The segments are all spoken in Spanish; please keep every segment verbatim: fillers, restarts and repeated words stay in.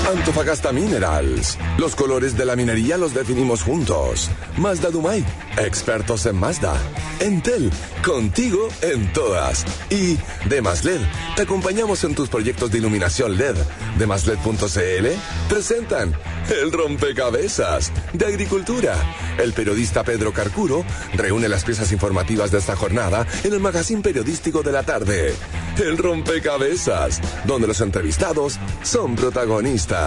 Antofagasta Minerals. Los colores de la minería los definimos juntos. Mazda Dumay, expertos en Mazda. Entel, contigo en todas. Y Demas L E D, te acompañamos en tus proyectos de iluminación L E D. DemasLed punto c l presentan el rompecabezas de agricultura. El periodista Pedro Carcuro reúne las piezas informativas de esta jornada en el magazine periodístico de la tarde. El rompecabezas, donde los entrevistados son protagonistas.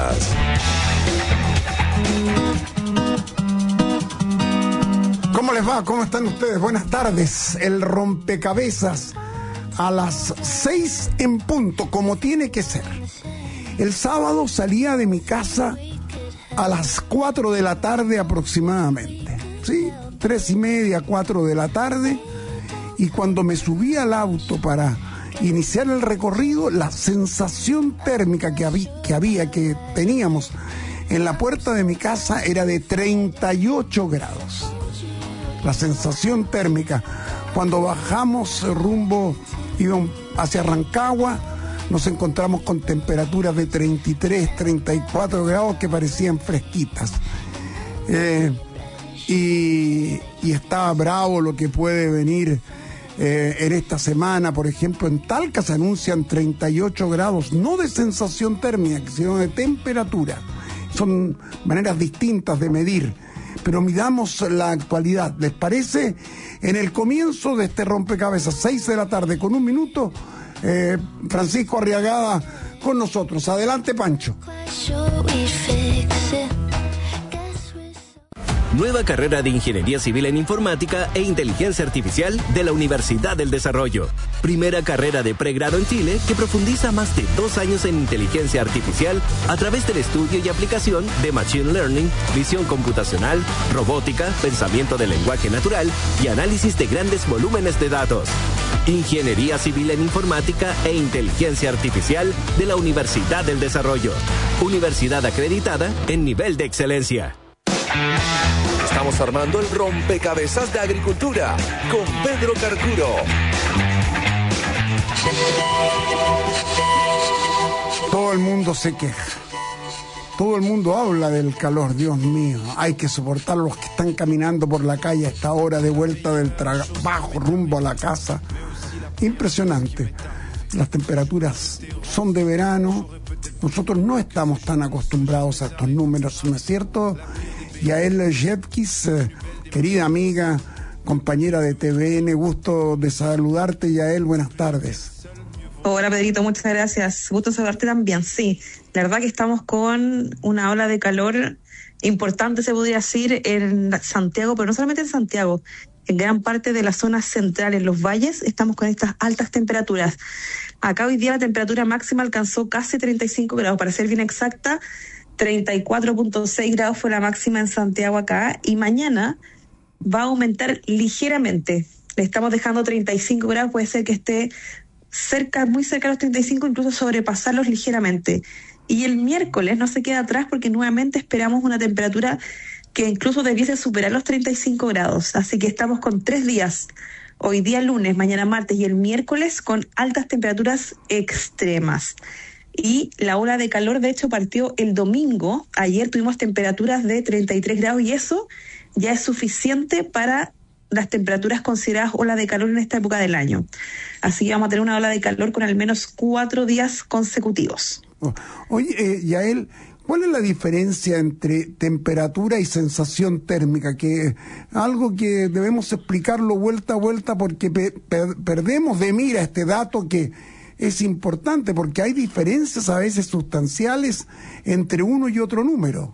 ¿Cómo les va? ¿Cómo están ustedes? Buenas tardes. El rompecabezas a las seis en punto, como tiene que ser. El sábado salía de mi casa a las cuatro de la tarde aproximadamente. ¿Sí? Tres y media, cuatro de la tarde. Y cuando me subí al auto para iniciar el recorrido, la sensación térmica que había, que había, que teníamos en la puerta de mi casa era de treinta y ocho grados. La sensación térmica. Cuando bajamos rumbo íbamos hacia Rancagua, nos encontramos con temperaturas de treinta y tres, treinta y cuatro grados que parecían fresquitas. Eh, y, y estaba bravo lo que puede venir eh, en esta semana. Por ejemplo, en Talca se anuncian treinta y ocho grados, no de sensación térmica, sino de temperatura. Son maneras distintas de medir, pero midamos la actualidad. ¿Les parece? En el comienzo de este rompecabezas, seis de la tarde con un minuto, eh, Francisco Arriagada con nosotros. Adelante, Pancho. Nueva carrera de Ingeniería Civil en Informática e Inteligencia Artificial de la Universidad del Desarrollo. Primera carrera de pregrado en Chile que profundiza más de dos años en inteligencia artificial a través del estudio y aplicación de Machine Learning, visión computacional, robótica, pensamiento del lenguaje natural y análisis de grandes volúmenes de datos. Ingeniería Civil en Informática e Inteligencia Artificial de la Universidad del Desarrollo. Universidad acreditada en nivel de excelencia. Estamos armando el rompecabezas de agricultura con Pedro Carcuro. Todo el mundo se queja. Todo el mundo habla del calor, Dios mío. Hay que soportar a los que están caminando por la calle a esta hora de vuelta del trabajo rumbo a la casa. Impresionante. Las temperaturas son de verano. Nosotros no estamos tan acostumbrados a estos números, ¿no es cierto? Yael Yepkis, eh, querida amiga, compañera de T V N, gusto de saludarte, Yael, buenas tardes. Hola, Pedrito, muchas gracias. Gusto saludarte también, sí. La verdad que estamos con una ola de calor importante, se podría decir, en Santiago, pero no solamente en Santiago, en gran parte de las zonas centrales, los valles, estamos con estas altas temperaturas. Acá hoy día la temperatura máxima alcanzó casi treinta y cinco grados, para ser bien exacta, treinta y cuatro punto seis grados fue la máxima en Santiago acá, y mañana va a aumentar ligeramente. Le estamos dejando treinta y cinco grados, puede ser que esté cerca, muy cerca de los treinta y cinco, incluso sobrepasarlos ligeramente. Y el miércoles no se queda atrás porque nuevamente esperamos una temperatura que incluso debiese superar los treinta y cinco grados. Así que estamos con tres días, hoy día lunes, mañana martes y el miércoles, con altas temperaturas extremas. Y la ola de calor, de hecho, partió el domingo. Ayer tuvimos temperaturas de treinta y tres grados y eso ya es suficiente para las temperaturas consideradas ola de calor en esta época del año. Así que vamos a tener una ola de calor con al menos cuatro días consecutivos. Oye, eh, Yael, ¿cuál es la diferencia entre temperatura y sensación térmica? Que algo que debemos explicarlo vuelta a vuelta porque pe- per- perdemos de mira este dato que es importante, porque hay diferencias a veces sustanciales entre uno y otro número.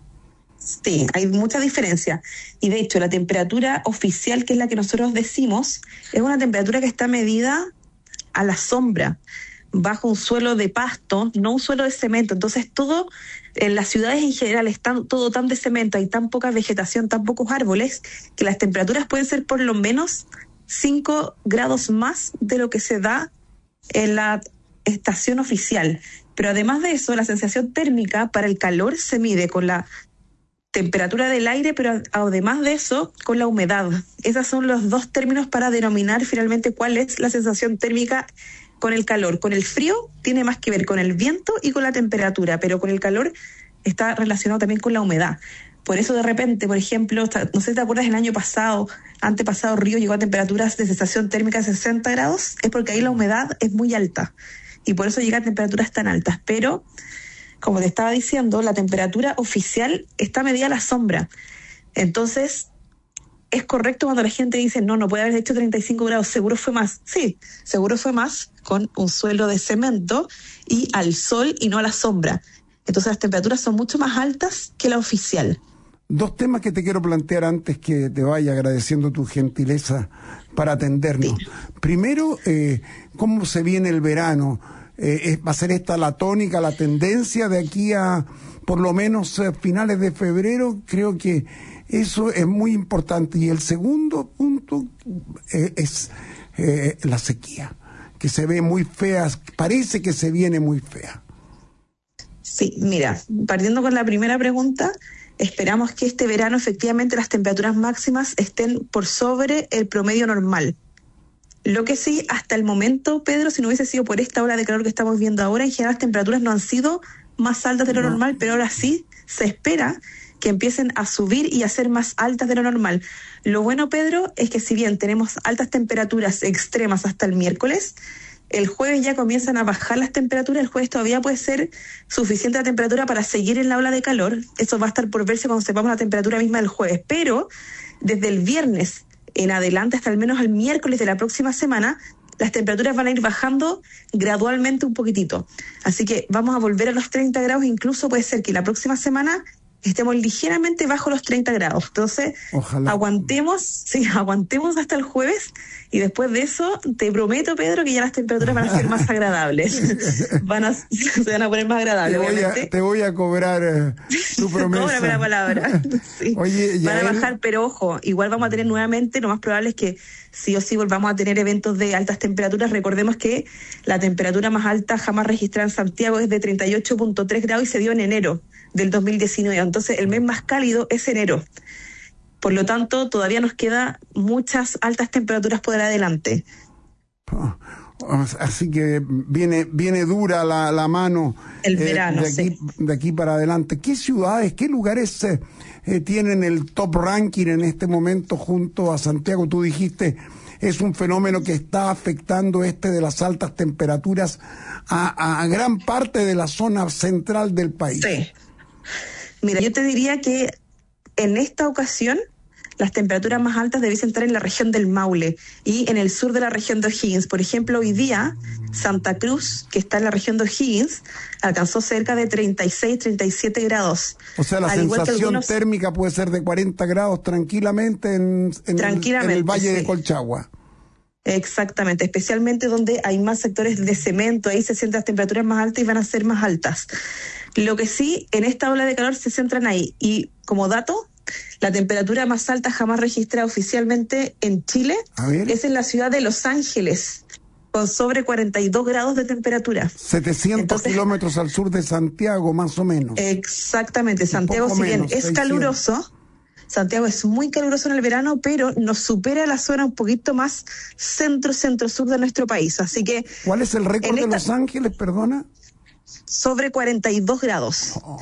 Sí, hay mucha diferencia. Y de hecho, la temperatura oficial, que es la que nosotros decimos, es una temperatura que está medida a la sombra, bajo un suelo de pasto, no un suelo de cemento. Entonces, todo, en las ciudades en general, está todo tan de cemento, hay tan poca vegetación, tan pocos árboles, que las temperaturas pueden ser por lo menos cinco grados más de lo que se da en la estación oficial. Pero además de eso, la sensación térmica para el calor se mide con la temperatura del aire, pero además de eso, con la humedad. Esos son los dos términos para denominar finalmente cuál es la sensación térmica con el calor. Con el frío tiene más que ver con el viento y con la temperatura, pero con el calor está relacionado también con la humedad. Por eso de repente, por ejemplo, no sé si te acuerdas, el año pasado, antepasado, Río llegó a temperaturas de sensación térmica de sesenta grados, es porque ahí la humedad es muy alta y por eso llega a temperaturas tan altas. Pero, como te estaba diciendo, la temperatura oficial está medida a la sombra. Entonces, es correcto cuando la gente dice, no, no puede haber hecho treinta y cinco grados, seguro fue más. Sí, seguro fue más con un suelo de cemento y al sol y no a la sombra. Entonces las temperaturas son mucho más altas que la oficial. Dos temas que te quiero plantear antes que te vaya, agradeciendo tu gentileza para atendernos. Sí. Primero, eh, ¿cómo se viene el verano? Eh, ¿Va a ser esta la tónica, la tendencia de aquí a por lo menos eh, finales de febrero? Creo que eso es muy importante. Y el segundo punto eh, es eh, la sequía, que se ve muy fea, parece que se viene muy fea. Sí, mira, partiendo con la primera pregunta, esperamos que este verano efectivamente las temperaturas máximas estén por sobre el promedio normal. Lo que sí, hasta el momento, Pedro, si no hubiese sido por esta ola de calor que estamos viendo ahora, en general las temperaturas no han sido más altas de lo no. normal, pero ahora sí se espera que empiecen a subir y a ser más altas de lo normal. Lo bueno, Pedro, es que si bien tenemos altas temperaturas extremas hasta el miércoles, el jueves ya comienzan a bajar las temperaturas. El jueves todavía puede ser suficiente la temperatura para seguir en la ola de calor. Eso va a estar por verse cuando sepamos la temperatura misma del jueves. Pero desde el viernes en adelante hasta al menos el miércoles de la próxima semana, las temperaturas van a ir bajando gradualmente un poquitito. Así que vamos a volver a los treinta grados. Incluso puede ser que la próxima semana estemos ligeramente bajo los treinta grados. Entonces, ojalá. aguantemos, sí, aguantemos hasta el jueves y después de eso, te prometo, Pedro, que ya las temperaturas van a ser más agradables. Van a, se van a poner más agradables, te voy a, te voy a cobrar eh, tu promesa. Cóbrame la palabra. Sí. Oye, van a bajar, él... pero ojo, igual vamos a tener nuevamente, lo más probable es que sí o sí volvamos a tener eventos de altas temperaturas. Recordemos que la temperatura más alta jamás registrada en Santiago es de treinta y ocho punto tres grados y se dio en enero del dos mil diecinueve. Entonces el mes más cálido es enero. Por lo tanto, todavía nos queda muchas altas temperaturas por adelante. Así que viene viene dura la, la mano el verano, eh, de, aquí, sí. de aquí para adelante. ¿Qué ciudades, qué lugares eh, eh, tienen el top ranking en este momento junto a Santiago? Tú dijiste, es un fenómeno que está afectando este de las altas temperaturas a, a gran parte de la zona central del país. Sí. Mira, yo te diría que en esta ocasión las temperaturas más altas debiesen estar en la región del Maule y en el sur de la región de O'Higgins. Por ejemplo, hoy día Santa Cruz, que está en la región de O'Higgins, alcanzó cerca de treinta y seis, treinta y siete grados. O sea, la sensación algunos... térmica puede ser de cuarenta grados tranquilamente en, en, tranquilamente, el, en el Valle sí. de Colchagua. Exactamente, especialmente donde hay más sectores de cemento, ahí se sienten las temperaturas más altas y van a ser más altas. Lo que sí, en esta ola de calor se centran ahí. Y como dato, la temperatura más alta jamás registrada oficialmente en Chile es en la ciudad de Los Ángeles, con sobre cuarenta y dos grados de temperatura. setecientos Entonces, kilómetros al sur de Santiago, más o menos. Exactamente, Santiago, si bien menos, es seiscientos. Caluroso, Santiago es muy caluroso en el verano, pero nos supera la zona un poquito más centro-centro-sur de nuestro país. Así que ¿cuál es el récord de esta... Los Ángeles, perdona? Sobre cuarenta y dos grados. Oh.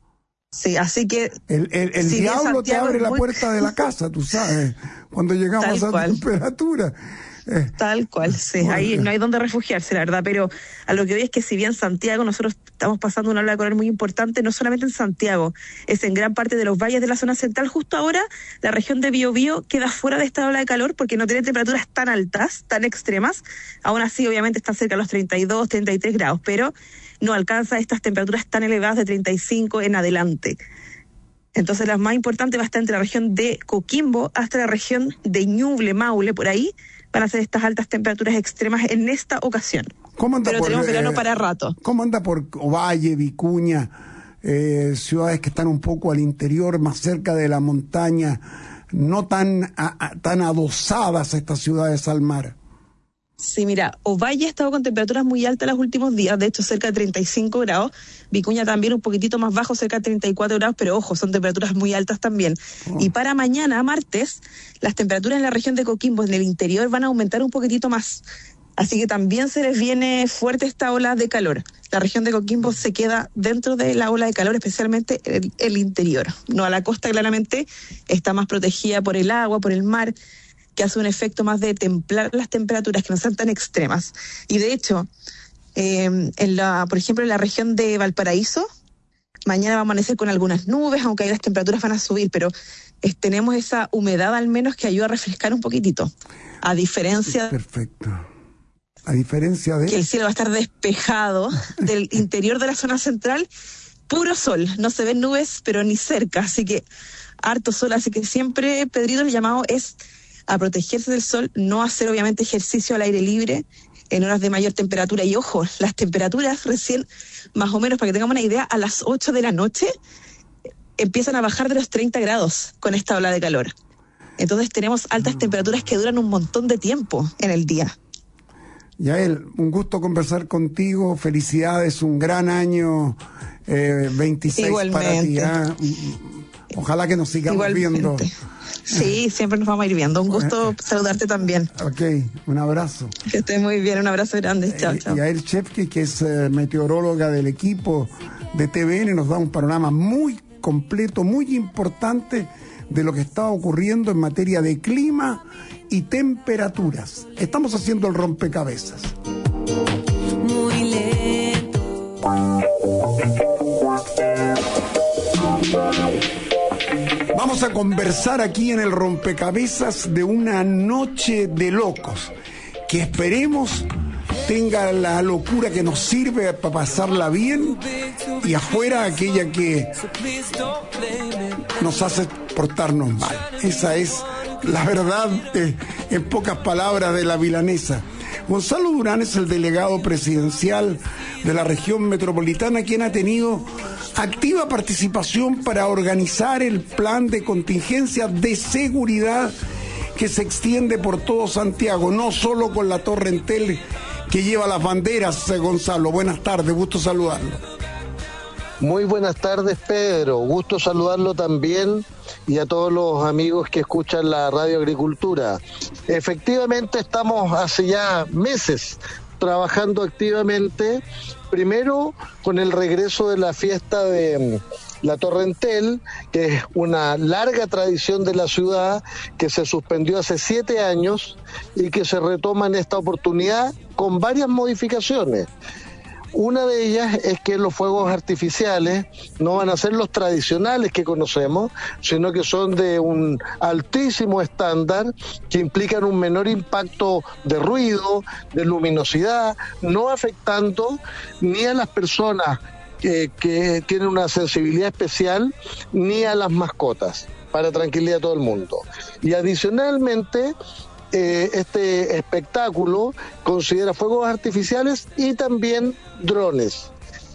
Sí, así que... El, el, el si diablo te abre la muy... puerta de la casa, tú sabes, cuando llegamos Tal a cual. temperatura. Eh. Tal cual, sí. Bueno, ahí no hay donde refugiarse, la verdad, pero a lo que hoy es que si bien Santiago, nosotros estamos pasando una ola de calor muy importante, no solamente en Santiago, es en gran parte de los valles de la zona central. Justo ahora, la región de Biobío queda fuera de esta ola de calor porque no tiene temperaturas tan altas, tan extremas. Aún así, obviamente, está cerca de los treinta y dos, treinta y tres grados, pero no alcanza estas temperaturas tan elevadas de treinta y cinco en adelante. Entonces, la más importante va a estar entre la región de Coquimbo hasta la región de Ñuble, Maule, por ahí van a ser estas altas temperaturas extremas en esta ocasión. ¿Cómo anda Pero por, tenemos verano eh, para rato. ¿Cómo anda por Ovalle, Vicuña, eh, ciudades que están un poco al interior, más cerca de la montaña, no tan, a, a, tan adosadas estas ciudades al mar? Sí, mira, Ovalle ha estado con temperaturas muy altas los últimos días, de hecho cerca de treinta y cinco grados, Vicuña también un poquitito más bajo, cerca de treinta y cuatro grados, pero ojo, son temperaturas muy altas también. Oh. Y para mañana, martes, las temperaturas en la región de Coquimbo, en el interior, van a aumentar un poquitito más. Así que también se les viene fuerte esta ola de calor. La región de Coquimbo se queda dentro de la ola de calor, especialmente el, el interior. No a la costa, claramente, está más protegida por el agua, por el mar, que hace un efecto más de templar las temperaturas, que no sean tan extremas. Y de hecho, eh, en la, por ejemplo, en la región de Valparaíso, mañana va a amanecer con algunas nubes, aunque ahí las temperaturas van a subir, pero eh, tenemos esa humedad al menos que ayuda a refrescar un poquitito. A diferencia... Perfecto. A diferencia de... que el cielo va a estar despejado del interior de la zona central, puro sol, no se ven nubes, pero ni cerca, así que harto sol, así que siempre, Pedrito, el llamado es a protegerse del sol, no hacer obviamente ejercicio al aire libre en horas de mayor temperatura, y ojo, las temperaturas recién, más o menos, para que tengamos una idea, a las ocho de la noche empiezan a bajar de los treinta grados con esta ola de calor. Entonces tenemos altas temperaturas que duran un montón de tiempo en el día. Yael, un gusto conversar contigo, felicidades, un gran año eh, veintiséis Igualmente. Para ti. ¿eh? Ojalá que nos sigamos Igualmente. viendo. Sí, siempre nos vamos a ir viendo. Un gusto saludarte también. Ok, un abrazo. Que estés muy bien, un abrazo grande. Chao, chao. Yael Chefke, que es eh, meteoróloga del equipo de T V N, nos da un panorama muy completo, muy importante de lo que está ocurriendo en materia de clima y temperaturas. Estamos haciendo el rompecabezas. Muy lento. Vamos a conversar aquí en el rompecabezas de una noche de locos, que esperemos tenga la locura que nos sirve para pasarla bien, y afuera aquella que nos hace portarnos mal. Esa es la verdad, eh, en pocas palabras, de la milanesa. Gonzalo Durán es el delegado presidencial de la región metropolitana, quien ha tenido activa participación para organizar el plan de contingencia de seguridad que se extiende por todo Santiago, no solo con la Torre Entel que lleva las banderas. Gonzalo, buenas tardes, gusto saludarlo. Muy buenas tardes, Pedro, gusto saludarlo también, y a todos los amigos que escuchan la Radio Agricultura. Efectivamente, estamos hace ya meses trabajando activamente, primero con el regreso de la fiesta de la Torre Entel, que es una larga tradición de la ciudad que se suspendió hace siete años y que se retoma en esta oportunidad con varias modificaciones. Una de ellas es que los fuegos artificiales no van a ser los tradicionales que conocemos, sino que son de un altísimo estándar, que implican un menor impacto de ruido, de luminosidad, no afectando ni a las personas que, que tienen una sensibilidad especial, ni a las mascotas, para tranquilidad de todo el mundo. Y adicionalmente, Eh, este espectáculo considera fuegos artificiales y también drones,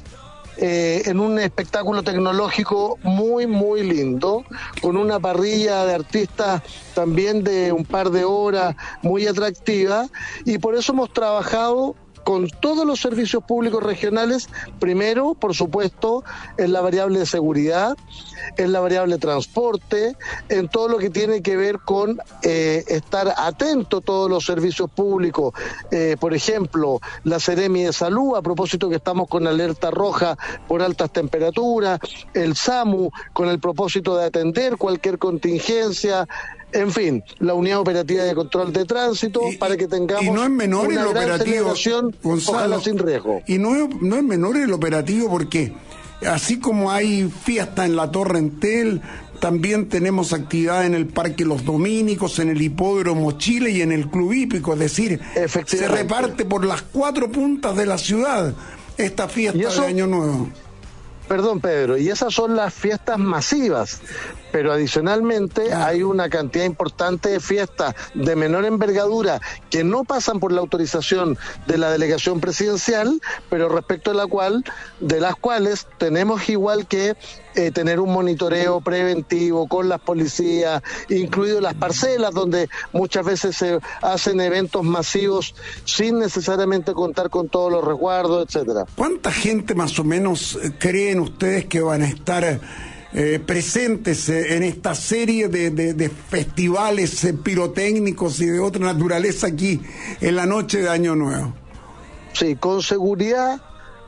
eh, en un espectáculo tecnológico muy muy lindo, con una parrilla de artistas también de un par de horas muy atractiva, y por eso hemos trabajado con todos los servicios públicos regionales, primero, por supuesto, en la variable de seguridad, en la variable de transporte, en todo lo que tiene que ver con eh, estar atento a todos los servicios públicos, eh, por ejemplo, la Seremi de Salud, a propósito que estamos con alerta roja por altas temperaturas, el SAMU, con el propósito de atender cualquier contingencia, en fin, la Unidad Operativa de Control de Tránsito, y, para que tengamos y no es menor una el gran operativo, celebración, Gonzalo, ojalá sin riesgo. Y no es, no es menor el operativo, porque así como hay fiesta en la Torre Entel, también tenemos actividad en el Parque Los Dominicos, en el Hipódromo Chile y en el Club Hípico. Es decir, se reparte por las cuatro puntas de la ciudad esta fiesta eso, de Año Nuevo. Perdón, Pedro, y esas son las fiestas masivas, pero adicionalmente ah. hay una cantidad importante de fiestas de menor envergadura que no pasan por la autorización de la delegación presidencial, pero respecto a la cual, de las cuales tenemos igual que eh, tener un monitoreo preventivo con las policías, incluido las parcelas, donde muchas veces se hacen eventos masivos sin necesariamente contar con todos los resguardos, etcétera. ¿Cuánta gente más o menos creen ustedes que van a estar eh, presentes eh, en esta serie de, de, de festivales eh, pirotécnicos y de otra naturaleza aquí en la noche de Año Nuevo? Sí, con seguridad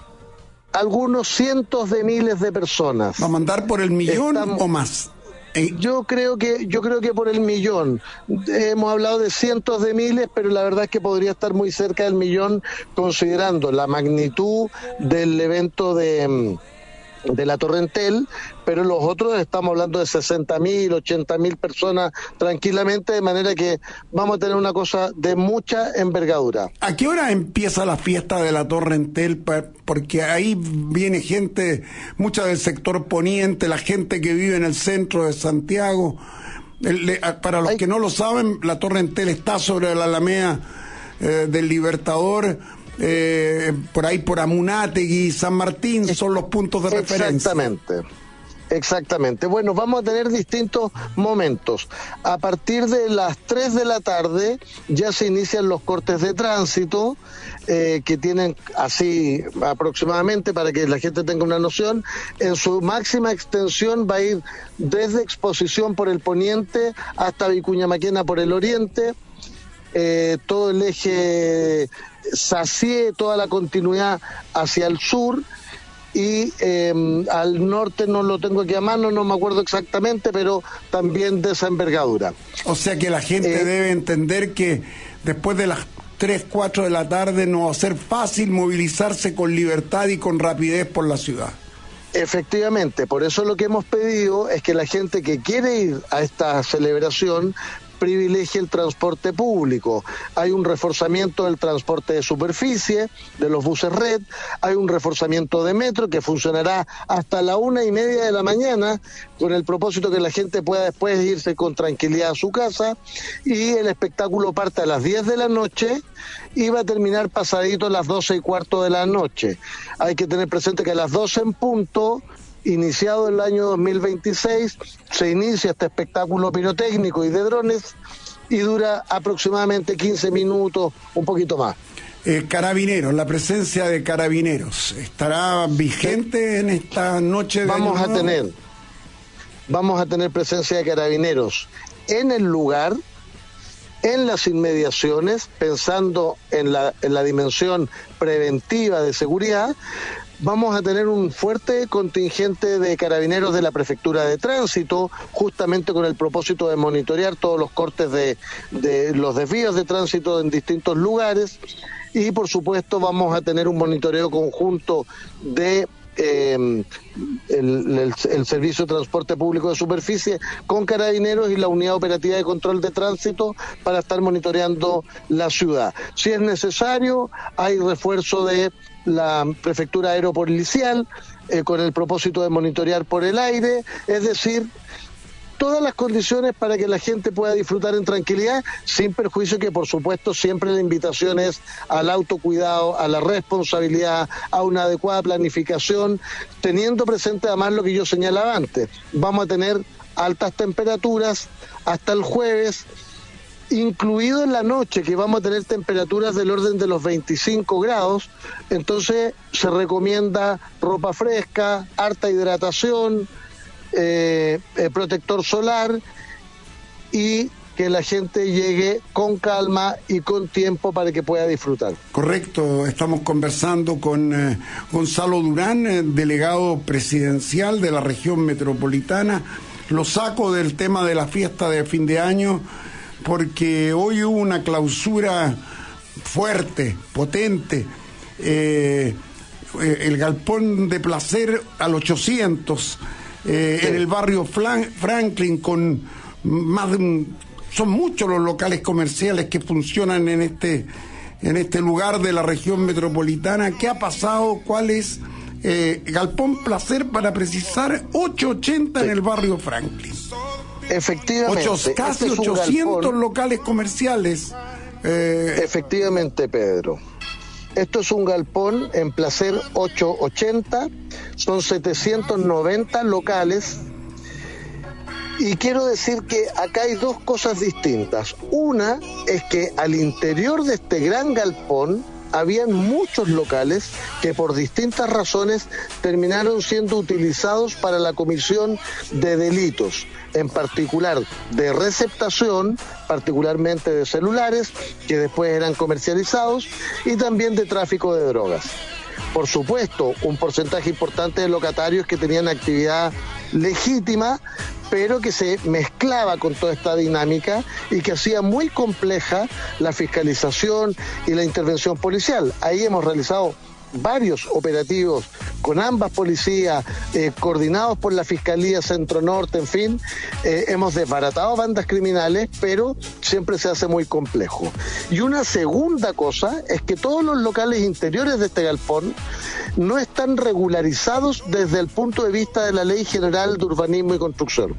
algunos cientos de miles de personas. ¿Va a mandar por el millón Estamos... o más? Yo creo que yo creo que por el millón. Hemos hablado de cientos de miles, pero la verdad es que podría estar muy cerca del millón, considerando la magnitud del evento de, de la Torrentel, pero los otros estamos hablando de sesenta mil, ochenta mil personas tranquilamente, de manera que vamos a tener una cosa de mucha envergadura. ¿A qué hora empieza la fiesta de la Torrentel? Porque ahí viene gente, mucha del sector poniente, la gente que vive en el centro de Santiago. El, para los Ay. que no lo saben, la Torrentel está sobre la Alameda eh, del Libertador, eh, por ahí por Amunátegui, San Martín, son los puntos de referencia. Exactamente. Exactamente. Bueno, vamos a tener distintos momentos. A partir de las tres de la tarde ya se inician los cortes de tránsito, eh, que tienen así aproximadamente, para que la gente tenga una noción, en su máxima extensión va a ir desde Exposición por el poniente hasta Vicuña Maquena por el oriente, eh, todo el eje Sacié, toda la continuidad hacia el sur. Y eh, al norte no lo tengo aquí a mano, no me acuerdo exactamente, pero también de esa envergadura. O sea que la gente eh, debe entender que después de las tres, cuatro de la tarde no va a ser fácil movilizarse con libertad y con rapidez por la ciudad. Efectivamente, por eso lo que hemos pedido es que la gente que quiere ir a esta celebración privilegie el transporte público. Hay un reforzamiento del transporte de superficie, de los buses red, hay un reforzamiento de metro que funcionará hasta la una y media de la mañana, con el propósito que la gente pueda después irse con tranquilidad a su casa, y el espectáculo parte a las diez de la noche y va a terminar pasadito a las doce y cuarto de la noche. Hay que tener presente que a las doce en punto, iniciado el año dos mil veintiséis, se inicia este espectáculo pirotécnico y de drones y dura aproximadamente quince minutos, un poquito más. Eh, carabineros, la presencia de carabineros, ¿estará vigente en esta noche de vamos año a tener Vamos a tener presencia de carabineros en el lugar, en las inmediaciones, pensando en la, en la dimensión preventiva de seguridad. Vamos a tener un fuerte contingente de carabineros de la Prefectura de Tránsito, justamente con el propósito de monitorear todos los cortes de, de los desvíos de tránsito en distintos lugares, y por supuesto vamos a tener un monitoreo conjunto de eh, el, el, el Servicio de Transporte Público de Superficie con carabineros y la Unidad Operativa de Control de Tránsito para estar monitoreando la ciudad. Si es necesario, hay refuerzo de la Prefectura Aeropolicial eh, con el propósito de monitorear por el aire, es decir, todas las condiciones para que la gente pueda disfrutar en tranquilidad, sin perjuicio que, por supuesto, siempre la invitación es al autocuidado, a la responsabilidad, a una adecuada planificación, teniendo presente además lo que yo señalaba antes. Vamos a tener altas temperaturas hasta el jueves, incluido en la noche, que vamos a tener temperaturas del orden de los veinticinco grados, entonces se recomienda ropa fresca, harta hidratación, eh, eh, protector solar, y que la gente llegue con calma y con tiempo para que pueda disfrutar. Correcto, estamos conversando con eh, Gonzalo Durán, eh, delegado presidencial de la región metropolitana. Lo saco del tema de la fiesta de fin de año porque hoy hubo una clausura fuerte, potente, eh, el Galpón de Placer al ochocientos, eh, sí. en el barrio Flan- Franklin, con más de un, son muchos los locales comerciales que funcionan en este, en este lugar de la región metropolitana. ¿Qué ha pasado? ¿Cuál es? Eh, Galpón Placer, para precisar, ochocientos ochenta sí. en el barrio Franklin. Efectivamente. Ocho, casi este ochocientos galpón, locales comerciales. Eh... Efectivamente, Pedro. Esto es un galpón en Placer ochocientos ochenta, son setecientos noventa locales. Y quiero decir que acá hay dos cosas distintas. Una es que al interior de este gran galpón habían muchos locales que por distintas razones terminaron siendo utilizados para la comisión de delitos, en particular de receptación, particularmente de celulares, que después eran comercializados, y también de tráfico de drogas. Por supuesto, un porcentaje importante de locatarios que tenían actividad legítima, pero que se mezclaba con toda esta dinámica y que hacía muy compleja la fiscalización y la intervención policial. Ahí hemos realizado varios operativos con ambas policías, eh, coordinados por la Fiscalía Centro Norte, en fin, eh, hemos desbaratado bandas criminales, pero siempre se hace muy complejo. Y una segunda cosa es que todos los locales interiores de este galpón no están regularizados desde el punto de vista de la Ley General de Urbanismo y Construcción.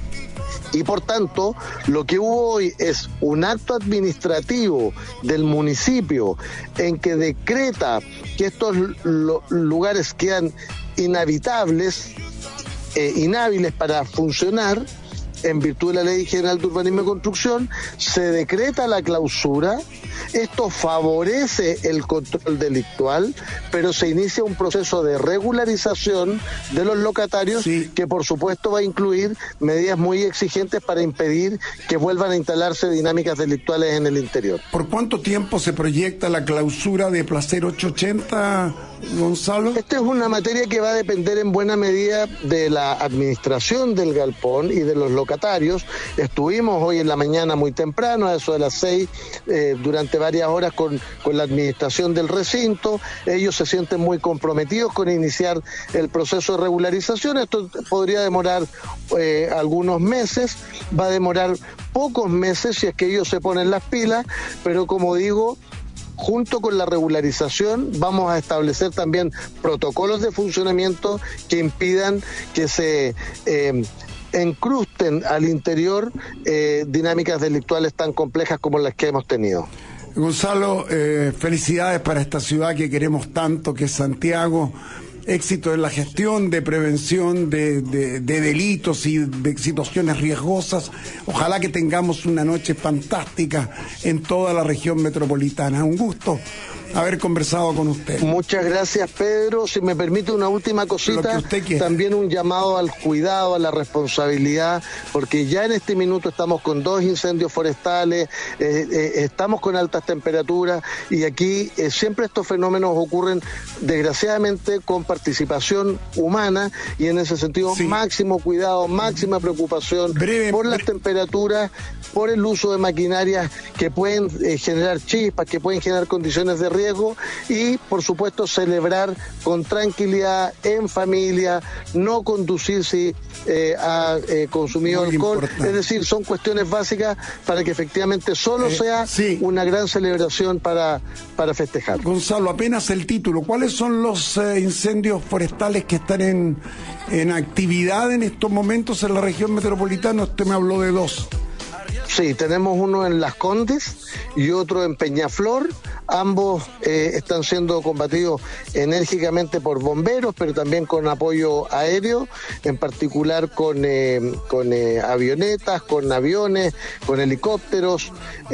Y por tanto, lo que hubo hoy es un acto administrativo del municipio en que decreta que estos lo, lugares quedan inhabitables, eh, inhábiles para funcionar, en virtud de la Ley General de Urbanismo y Construcción, se decreta la clausura. Esto favorece el control delictual, pero se inicia un proceso de regularización de los locatarios, sí, que por supuesto va a incluir medidas muy exigentes para impedir que vuelvan a instalarse dinámicas delictuales en el interior. ¿Por cuánto tiempo se proyecta la clausura de Placer ochocientos ochenta, Gonzalo? Esta es una materia que va a depender en buena medida de la administración del galpón y de los locatarios. Estuvimos hoy en la mañana muy temprano, a eso de las seis, eh, durante varias horas con, con la administración del recinto. Ellos se sienten muy comprometidos con iniciar el proceso de regularización. Esto podría demorar eh, algunos meses, va a demorar pocos meses si es que ellos se ponen las pilas, pero como digo, junto con la regularización vamos a establecer también protocolos de funcionamiento que impidan que se eh, encrusten al interior eh, dinámicas delictuales tan complejas como las que hemos tenido. Gonzalo, eh, felicidades para esta ciudad que queremos tanto, que es Santiago. Éxito en la gestión de prevención de, de, de delitos y de situaciones riesgosas. Ojalá que tengamos una noche fantástica en toda la región metropolitana. Un gusto haber conversado con usted. Muchas gracias, Pedro. Si me permite una última cosita, también un llamado al cuidado, a la responsabilidad, porque ya en este minuto estamos con dos incendios forestales, eh, eh, estamos con altas temperaturas y aquí eh, siempre estos fenómenos ocurren desgraciadamente con participación humana, y en ese sentido, sí, máximo cuidado, máxima preocupación breve, por las breve. temperaturas, por el uso de maquinarias que pueden eh, generar chispas, que pueden generar condiciones de riesgo, y por supuesto celebrar con tranquilidad, en familia, no conducir si eh, ha eh, consumido Muy alcohol, importante. Es decir, son cuestiones básicas para que efectivamente solo eh, sea sí. una gran celebración para, para festejar. Gonzalo, apenas el título, ¿cuáles son los eh, incendios forestales que están en, en actividad en estos momentos en la región metropolitana? Usted me habló de dos. Sí, tenemos uno en Las Condes y otro en Peñaflor. Ambos eh, están siendo combatidos enérgicamente por bomberos, pero también con apoyo aéreo, en particular con, eh, con eh, avionetas, con aviones, con helicópteros.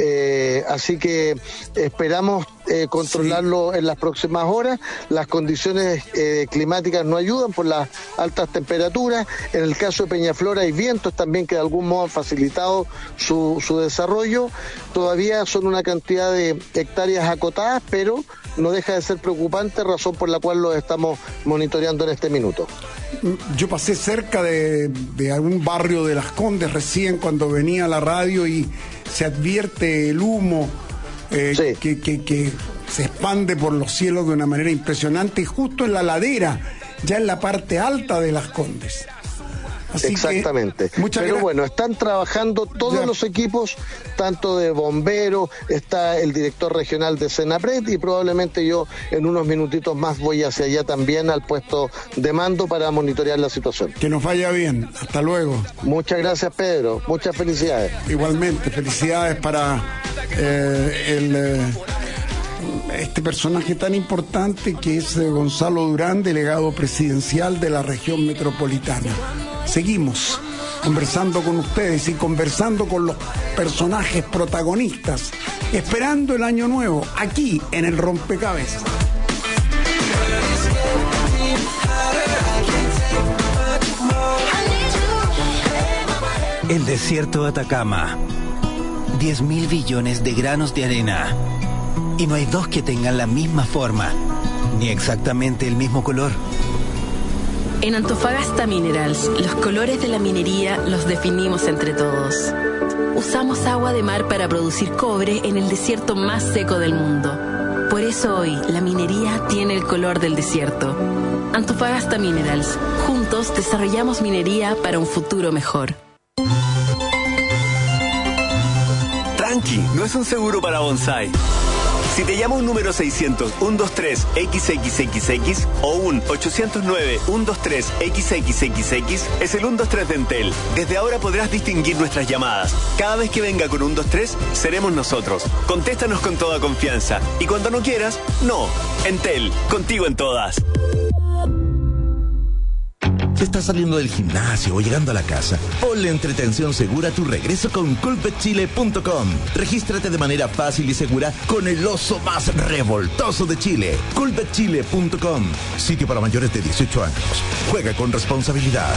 Eh, así que esperamos eh, controlarlo sí. en las próximas horas. Las condiciones eh, climáticas no ayudan por las altas temperaturas. En el caso de Peñaflor hay vientos también que de algún modo han facilitado su, su desarrollo. Todavía son una cantidad de hectáreas acotadas, pero no deja de ser preocupante, razón por la cual lo estamos monitoreando en este minuto. Yo pasé cerca de, de algún barrio de Las Condes recién cuando venía a la radio y se advierte el humo eh, sí. que, que, que se expande por los cielos de una manera impresionante, y justo en la ladera, ya en la parte alta de Las Condes. Así Exactamente. Pero bueno, están trabajando todos ya. los equipos, tanto de bomberos, está el director regional de Senapred, y probablemente yo en unos minutitos más voy hacia allá también al puesto de mando para monitorear la situación. Que nos vaya bien. Hasta luego. Muchas gracias, Pedro. Muchas felicidades. Igualmente, felicidades para eh, el... Eh, este personaje tan importante que es Gonzalo Durán, delegado presidencial de la región metropolitana. Seguimos conversando con ustedes y conversando con los personajes protagonistas esperando el año nuevo, aquí en el Rompecabezas. El desierto de Atacama. diez mil billones de granos de arena. Y no hay dos que tengan la misma forma, ni exactamente el mismo color. En Antofagasta Minerals, los colores de la minería los definimos entre todos. Usamos agua de mar para producir cobre en el desierto más seco del mundo. Por eso hoy, la minería tiene el color del desierto. Antofagasta Minerals. Juntos desarrollamos minería para un futuro mejor. Tranqui, no es un seguro para bonsai. Si te llama un número seiscientos, ciento veintitrés, equis equis equis equis o un ochocientos nueve, ciento veintitrés, equis equis equis equis, es el ciento veintitrés de Entel. Desde ahora podrás distinguir nuestras llamadas. Cada vez que venga con ciento veintitrés, seremos nosotros. Contéstanos con toda confianza. Y cuando no quieras, no. Entel, contigo en todas. Si estás saliendo del gimnasio o llegando a la casa, ponle entretención segura a tu regreso con culpet chile punto com. Regístrate de manera fácil y segura con el oso más revoltoso de Chile. culpet chile punto com. Sitio para mayores de dieciocho años. Juega con responsabilidad.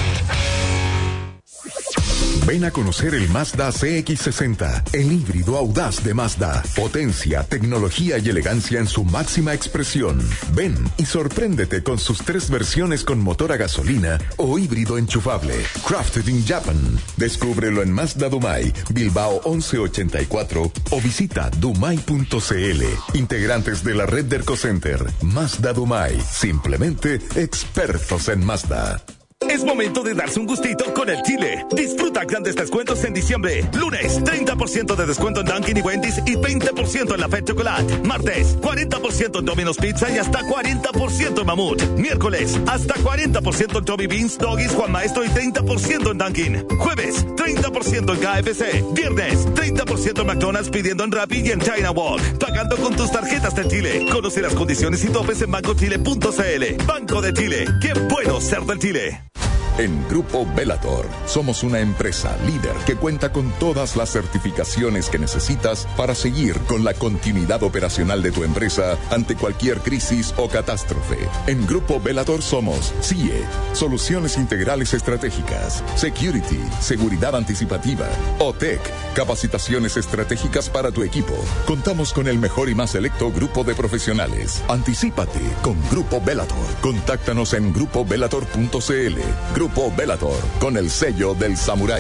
Ven a conocer el Mazda C X sesenta, el híbrido audaz de Mazda. Potencia, tecnología y elegancia en su máxima expresión. Ven y sorpréndete con sus tres versiones con motor a gasolina o híbrido enchufable. Crafted in Japan. Descúbrelo en Mazda Dumay, Bilbao once ochenta y cuatro o visita dumay punto cl. Integrantes de la red de Ercocenter. Mazda Dumay. Simplemente expertos en Mazda. Es momento de darse un gustito con el Chile. Disfruta grandes descuentos en diciembre. Lunes, treinta por ciento de descuento en Dunkin' y Wendy's y veinte por ciento en la Fed Chocolate. Martes, cuarenta por ciento en Domino's Pizza y hasta cuarenta por ciento en Mamut. Miércoles, hasta cuarenta por ciento en Toby Beans, Doggies, Juan Maestro y treinta por ciento en Dunkin'. Jueves, treinta por ciento en K F C. Viernes, treinta por ciento en McDonald's pidiendo en Rappi y en China Walk. Pagando con tus tarjetas del Chile. Conoce las condiciones y topes en banco chile punto cl. Banco de Chile. ¡Qué bueno ser del Chile! En Grupo Bellator somos una empresa líder que cuenta con todas las certificaciones que necesitas para seguir con la continuidad operacional de tu empresa ante cualquier crisis o catástrofe. En Grupo Bellator somos C I E, Soluciones Integrales Estratégicas, Security, Seguridad Anticipativa, O T E C, Capacitaciones Estratégicas para tu equipo. Contamos con el mejor y más selecto grupo de profesionales. Anticípate con Grupo Bellator. Contáctanos en grupo bellator punto cl. Grupo Bellator, con el sello del samurái.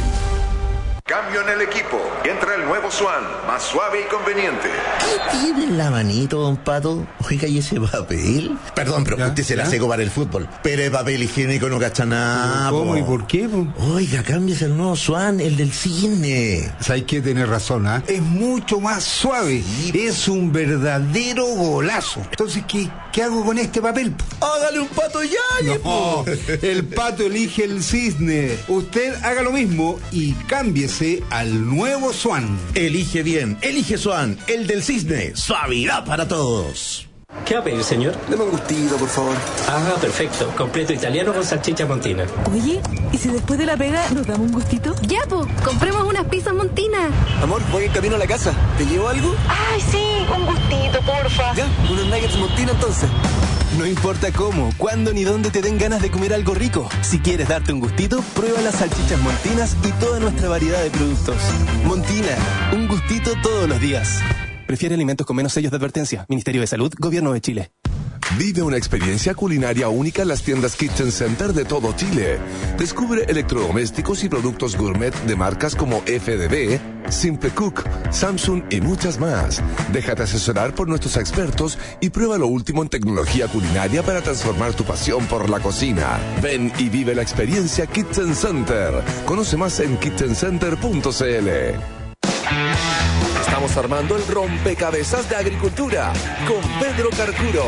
Cambio en el equipo. Entra el nuevo Swan, más suave y conveniente. ¿Qué tiene en la manito, don Pato? Oiga, ¿y ese papel? Perdón, pero ¿Ya? usted se la ¿Ya? hace para el fútbol. Pero el papel higiénico no cacha nada. ¿Cómo po. y por qué? Po? Oiga, cámbiese el nuevo Swan, el del cine. ¿Sabes qué? Tienes razón, ¿ah? Es mucho más suave. Sí. Es un verdadero golazo. Entonces, ¿qué, qué hago con este papel? Hágale un Pato ya, No, el Pato elige el cisne. Usted haga lo mismo y cámbiese al nuevo Swan. Elige bien, elige Swan, el del cisne. Suavidad para todos. ¿Qué va a pedir, señor? Deme un gustito, por favor. Ah, perfecto. Completo italiano con salchicha montina. Oye, ¿y si después de la pega nos damos un gustito? Ya, po, compremos unas pizzas montinas. Amor, voy en camino a la casa. ¿Te llevo algo? Ay, sí, un gustito, porfa. Ya, unos nuggets montina entonces. No importa cómo, cuándo ni dónde te den ganas de comer algo rico. Si quieres darte un gustito, prueba las salchichas Montinas y toda nuestra variedad de productos. Montina, un gustito todos los días. Prefiere alimentos con menos sellos de advertencia. Ministerio de Salud, Gobierno de Chile. Vive una experiencia culinaria única en las tiendas Kitchen Center de todo Chile. Descubre electrodomésticos y productos gourmet de marcas como F D B, Simple Cook, Samsung y muchas más. Déjate asesorar por nuestros expertos y prueba lo último en tecnología culinaria para transformar tu pasión por la cocina. Ven y vive la experiencia Kitchen Center. Conoce más en kitchen center punto cl. Estamos armando el rompecabezas de agricultura con Pedro Carcuro.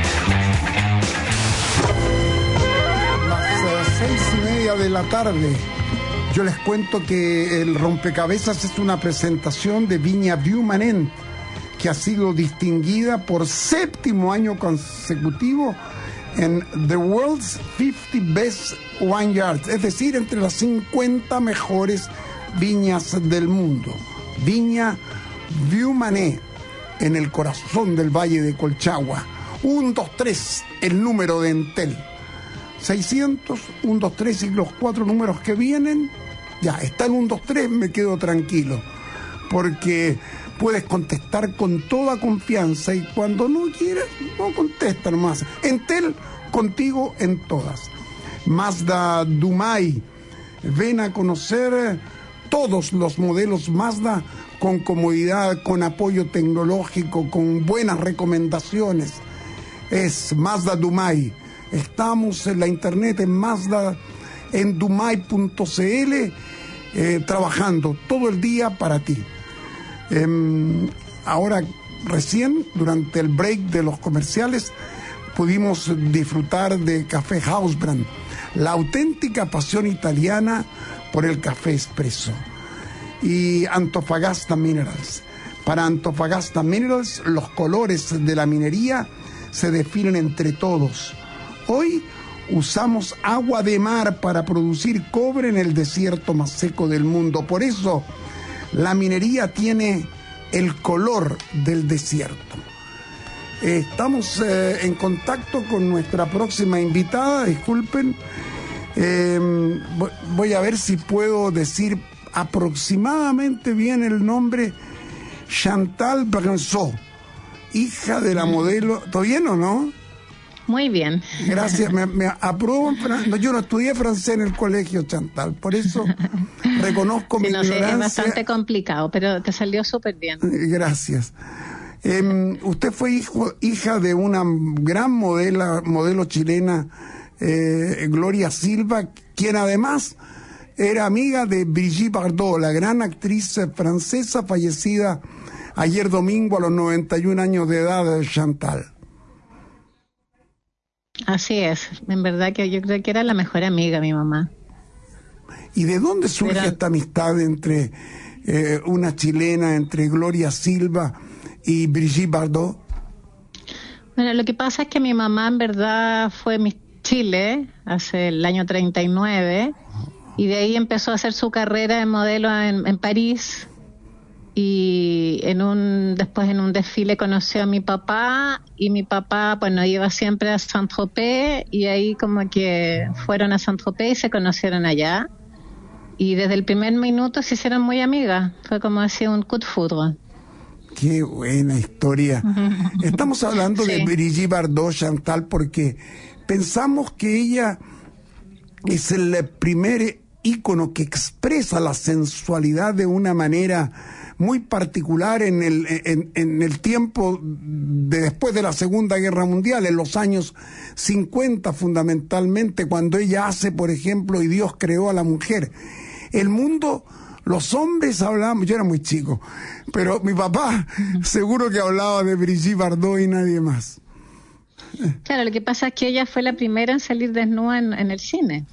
Las seis y media de la tarde. Yo les cuento que el rompecabezas es una presentación de Viña Viumanent, que ha sido distinguida por séptimo año consecutivo en The World's cincuenta Best Vineyards, es decir, entre las cincuenta mejores viñas del mundo. Viña Viumanent, en el corazón del Valle de Colchagua. uno dos tres, el número de Entel. seiscientos, uno dos tres y los cuatro números que vienen. Ya, está el uno dos tres, me quedo tranquilo. Porque puedes contestar con toda confianza y cuando no quieras, no contestas más. Entel, contigo en todas. Mazda Dumay, ven a conocer todos los modelos Mazda con comodidad, con apoyo tecnológico, con buenas recomendaciones. Es Mazda Dumay. Estamos en la internet en Mazda, en dumay punto c l, eh, trabajando todo el día para ti. Eh, ahora, recién, durante el break de los comerciales, pudimos disfrutar de Café Hausbrand, la auténtica pasión italiana por el café espresso. Y Antofagasta Minerals. Para Antofagasta Minerals, los colores de la minería se definen entre todos. Hoy usamos agua de mar para producir cobre en el desierto más seco del mundo. Por eso, la minería tiene el color del desierto. Estamos eh, en contacto con nuestra próxima invitada, disculpen. Eh, voy a ver si puedo decir aproximadamente bien el nombre. Chantal Branceau, hija de la modelo. ¿Todo bien o no? Muy bien. Gracias, me, me apruebo. En fran... no, yo no estudié francés en el colegio, Chantal, por eso reconozco sí, mi no ignorancia. Sé, es bastante complicado, pero te salió súper bien. Gracias. Eh, usted fue hijo, hija de una gran modela, modelo chilena, eh, Gloria Silva, quien además era amiga de Brigitte Bardot, la gran actriz francesa fallecida ayer domingo a los noventa y un años de edad, Chantal. Así es, en verdad que yo creo que era la mejor amiga mi mamá. ¿Y de dónde surge era... esta amistad entre eh, una chilena, entre Gloria Silva y Brigitte Bardot? Bueno, lo que pasa es que mi mamá en verdad fue Miss Chile hace el año treinta y nueve y de ahí empezó a hacer su carrera de modelo en, en París. Y en un después en un desfile conoció a mi papá y mi papá bueno iba siempre a Saint-Tropez y ahí como que fueron a Saint-Tropez y se conocieron allá y desde el primer minuto se hicieron muy amigas, fue como decía un coup de foudre. Qué buena historia. Estamos hablando sí. de Brigitte Bardot, Chantal, porque pensamos que ella es el primer ícono que expresa la sensualidad de una manera muy particular en el, en, en el tiempo de después de la Segunda Guerra Mundial, en los años cincuenta fundamentalmente, cuando ella hace, por ejemplo, y Dios creó a la mujer. El mundo, los hombres hablaban, yo era muy chico, pero mi papá seguro que hablaba de Brigitte Bardot y nadie más. Claro, lo que pasa es que ella fue la primera en salir desnuda en, en el cine.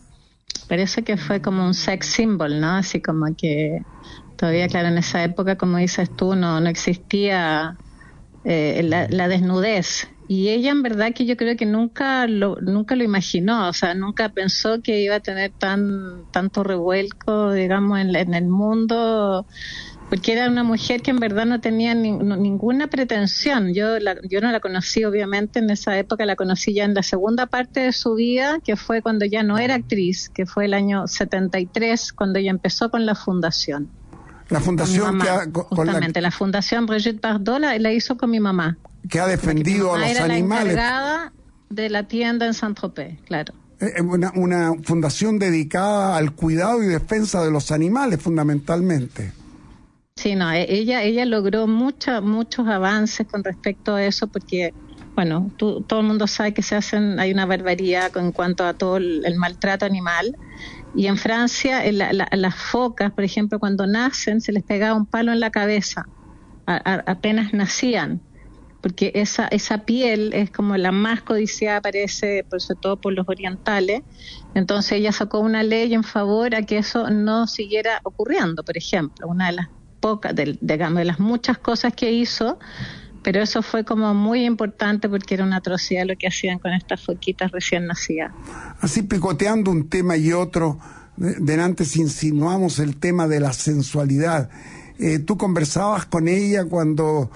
Parece que fue como un sex symbol, ¿no? Así como que todavía, claro, en esa época, como dices tú, no, no existía eh, la, la desnudez. Y ella, en verdad, que yo creo que nunca lo, nunca lo imaginó, o sea, nunca pensó que iba a tener tan tanto revuelco, digamos, en, en el mundo, porque era una mujer que en verdad no tenía ni, no, ninguna pretensión. Yo, la, yo no la conocí, obviamente, en esa época, la conocí ya en la segunda parte de su vida, que fue cuando ya no era actriz, que fue el año setenta y tres, cuando ella empezó con la fundación. La fundación mamá, que ha, con justamente, la... la fundación Brigitte Bardot la, la hizo con mi mamá. Que ha defendido a los era animales. La encargada de la tienda en Saint-Tropez, claro. Eh, una, una fundación dedicada al cuidado y defensa de los animales, fundamentalmente. Sí, no, ella ella logró mucha, muchos avances con respecto a eso, porque, bueno, tú, todo el mundo sabe que se hacen, hay una barbaridad en cuanto a todo el, el maltrato animal. Y en Francia, en la, la, las focas, por ejemplo, cuando nacen, se les pegaba un palo en la cabeza, a, a, apenas nacían, porque esa esa piel es como la más codiciada, parece, por sobre todo por los orientales. Entonces ella sacó una ley en favor a que eso no siguiera ocurriendo, por ejemplo, una de las pocas, de, digamos, de las muchas cosas que hizo, pero eso fue como muy importante porque era una atrocidad lo que hacían con estas foquitas recién nacidas. Así picoteando un tema y otro, delante insinuamos el tema de la sensualidad. Eh, tú conversabas con ella cuando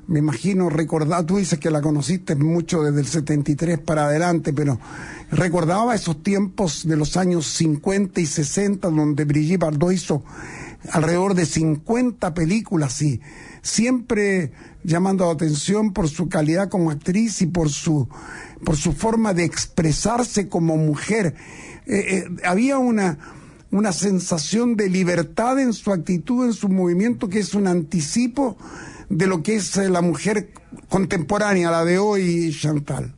me imagino recordar, tú dices que la conociste mucho desde el setenta y tres para adelante, pero recordaba esos tiempos de los años cincuenta y sesenta donde Brigitte Bardot hizo alrededor de cincuenta películas y siempre llamando la atención por su calidad como actriz y por su por su forma de expresarse como mujer. Eh, eh, había una una sensación de libertad en su actitud, en su movimiento, que es un anticipo de lo que es eh, la mujer contemporánea, la de hoy, Chantal.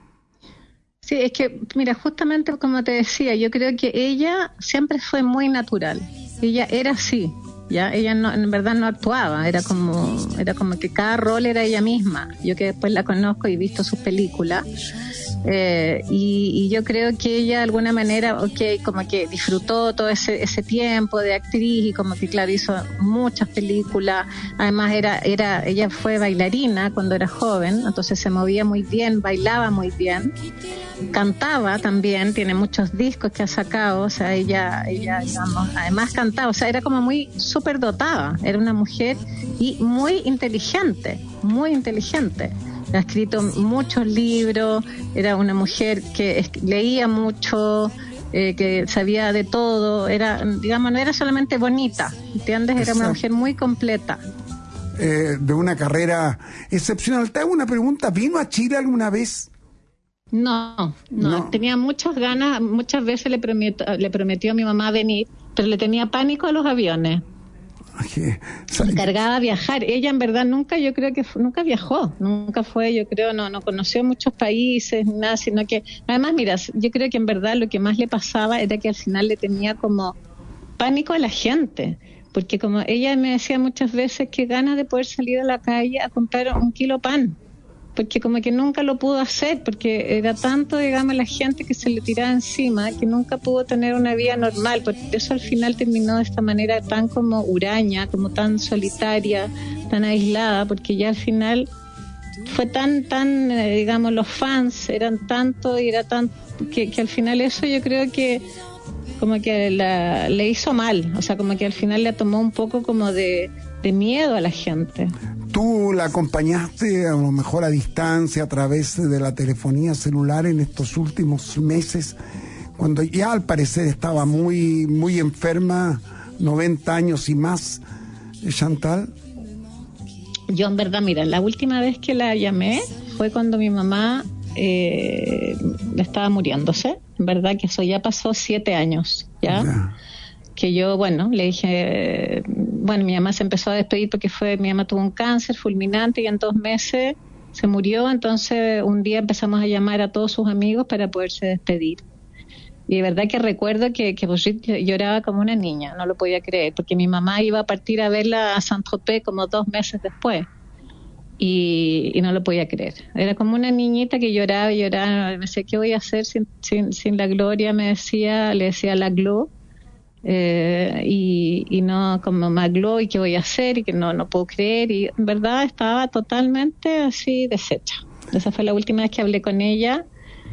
Sí, es que, mira, justamente como te decía, yo creo que ella siempre fue muy natural. Ella era así, ya, ella no, en verdad no actuaba, era como, era como que cada rol era ella misma. Yo que después la conozco y he visto sus películas. Eh, y, y yo creo que ella de alguna manera, okay, como que disfrutó todo ese ese tiempo de actriz y como que claro hizo muchas películas. Además era era ella fue bailarina cuando era joven, entonces se movía muy bien, bailaba muy bien, cantaba también, tiene muchos discos que ha sacado, o sea ella ella digamos además cantaba, o sea era como muy súper dotada, era una mujer y muy inteligente, muy inteligente. Ha escrito muchos libros, era una mujer que es, leía mucho, eh, que sabía de todo, era, digamos, no era solamente bonita, ¿entiendes? Era una mujer muy completa. Eh, de una carrera excepcional. Te hago una pregunta, ¿vino a Chile alguna vez? No, no, no. Tenía muchas ganas, muchas veces le prometió, le prometió a mi mamá venir, pero le tenía pánico a los aviones. Se encargaba de viajar. Ella en verdad nunca, yo creo que nunca viajó, nunca fue, yo creo, no no conoció muchos países, nada, sino que, además, mira, yo creo que en verdad lo que más le pasaba era que al final le tenía como pánico a la gente, porque como ella me decía muchas veces que ganas de poder salir a la calle a comprar un kilo pan, porque como que nunca lo pudo hacer, porque era tanto, digamos, la gente que se le tiraba encima, que nunca pudo tener una vida normal, por eso al final terminó de esta manera tan como huraña, como tan solitaria, tan aislada, porque ya al final fue tan, tan, eh, digamos, los fans eran tanto y era tan, que, que al final eso yo creo que como que la, le hizo mal, o sea, como que al final le tomó un poco como de, de miedo a la gente. Tú la acompañaste a lo mejor a distancia a través de la telefonía celular en estos últimos meses, cuando ya al parecer estaba muy muy enferma, noventa años y más, Chantal. Yo en verdad, mira, la última vez que la llamé fue cuando mi mamá eh, estaba muriéndose, en verdad que eso ya pasó siete años, ¿ya? ya. Que yo, bueno, le dije, bueno, mi mamá se empezó a despedir porque fue, mi mamá tuvo un cáncer fulminante y en dos meses se murió, entonces un día empezamos a llamar a todos sus amigos para poderse despedir. Y de verdad que recuerdo que, que Brigitte lloraba como una niña, no lo podía creer, porque mi mamá iba a partir a verla a Saint-Tropez como dos meses después. Y, y no lo podía creer. Era como una niñita que lloraba y lloraba, me decía, ¿qué voy a hacer sin, sin, sin la Gloria? Me decía, le decía la Glo. Eh, y, y no como Maglo y qué voy a hacer y que no no puedo creer, y en verdad estaba totalmente así deshecha. Esa fue la última vez que hablé con ella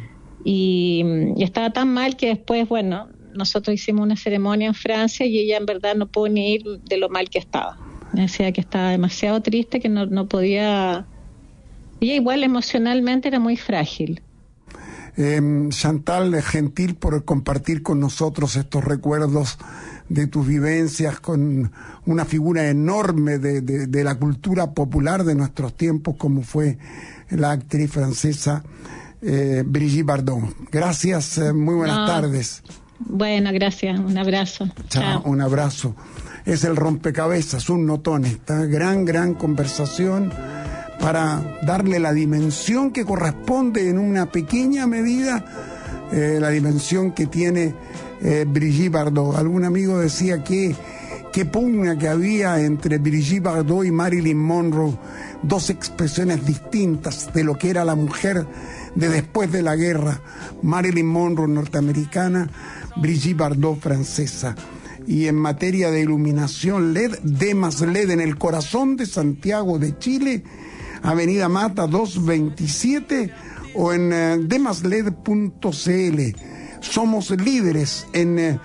y, y estaba tan mal que después, bueno, nosotros hicimos una ceremonia en Francia y ella en verdad no pudo ni ir de lo mal que estaba. Me decía que estaba demasiado triste, que no, no podía, ella igual emocionalmente era muy frágil. Eh, Chantal, gentil por compartir con nosotros estos recuerdos de tus vivencias con una figura enorme de, de, de la cultura popular de nuestros tiempos, como fue la actriz francesa eh, Brigitte Bardot. Gracias, eh, muy buenas no. tardes. Bueno, gracias, un abrazo. Chao, Chao. Un abrazo. Es el rompecabezas, un notón, esta gran, gran conversación para darle la dimensión que corresponde en una pequeña medida, eh, la dimensión que tiene eh, Brigitte Bardot. Algún amigo decía que qué pugna que había entre Brigitte Bardot y Marilyn Monroe, dos expresiones distintas de lo que era la mujer de después de la guerra. Marilyn Monroe norteamericana, Brigitte Bardot francesa. Y en materia de iluminación L E D, Demas L E D en el corazón de Santiago de Chile, Avenida Mata doscientos veintisiete, o en uh, demas l e d punto c l. Somos líderes en uh,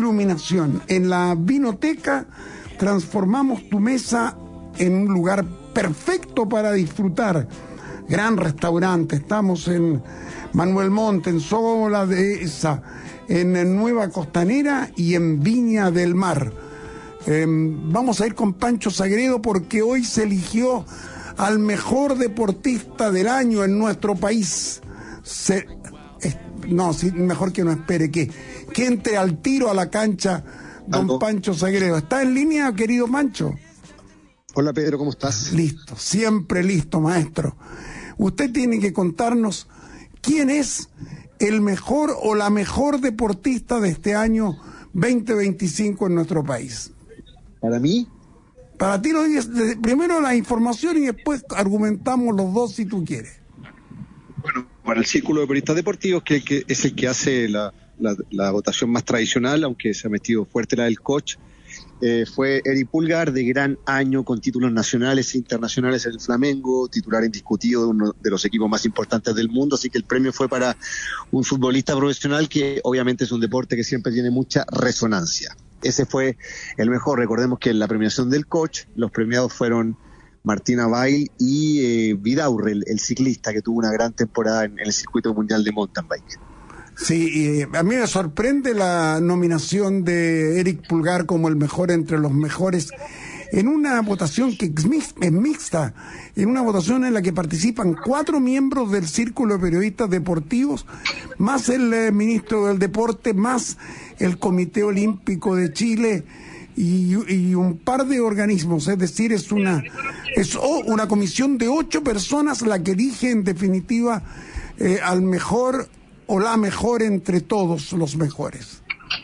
iluminación. En la Vinoteca transformamos tu mesa en un lugar perfecto para disfrutar. Gran restaurante, estamos en Manuel Montt, en Sola de Esa, en Nueva Costanera y en Viña del Mar. Eh, vamos a ir con Pancho Sagredo porque hoy se eligió al mejor deportista del año en nuestro país. Se, eh, no, sí, mejor que no espere, que, que entre al tiro a la cancha don ¿Algo? Pancho Sagredo. ¿Está en línea, querido Pancho? Hola Pedro, ¿cómo estás? Listo, siempre listo, maestro. Usted tiene que contarnos quién es el mejor o la mejor deportista de este año veinte veinticinco en nuestro país. ¿Para mí? Para ti, primero la información y después argumentamos los dos si tú quieres. Bueno, para el Círculo de Periodistas Deportivos, que, que es el que hace la, la, la votación más tradicional, aunque se ha metido fuerte la del coach, eh, fue Eric Pulgar, de gran año, con títulos nacionales e internacionales en el Flamengo, titular indiscutido de uno de los equipos más importantes del mundo, así que el premio fue para un futbolista profesional que obviamente es un deporte que siempre tiene mucha resonancia. Ese fue el mejor. Recordemos que en la premiación del coach, los premiados fueron Martina Bail y eh, Vidaurre, el, el ciclista que tuvo una gran temporada en, en el circuito mundial de mountain bike. Sí, eh, a mí me sorprende la nominación de Eric Pulgar como el mejor entre los mejores en una votación que es mixta, en una votación en la que participan cuatro miembros del Círculo de Periodistas Deportivos, más el eh, ministro del Deporte, más el Comité Olímpico de Chile y, y un par de organismos, es decir, es una es oh, una comisión de ocho personas la que elige en definitiva eh, al mejor o la mejor entre todos los mejores.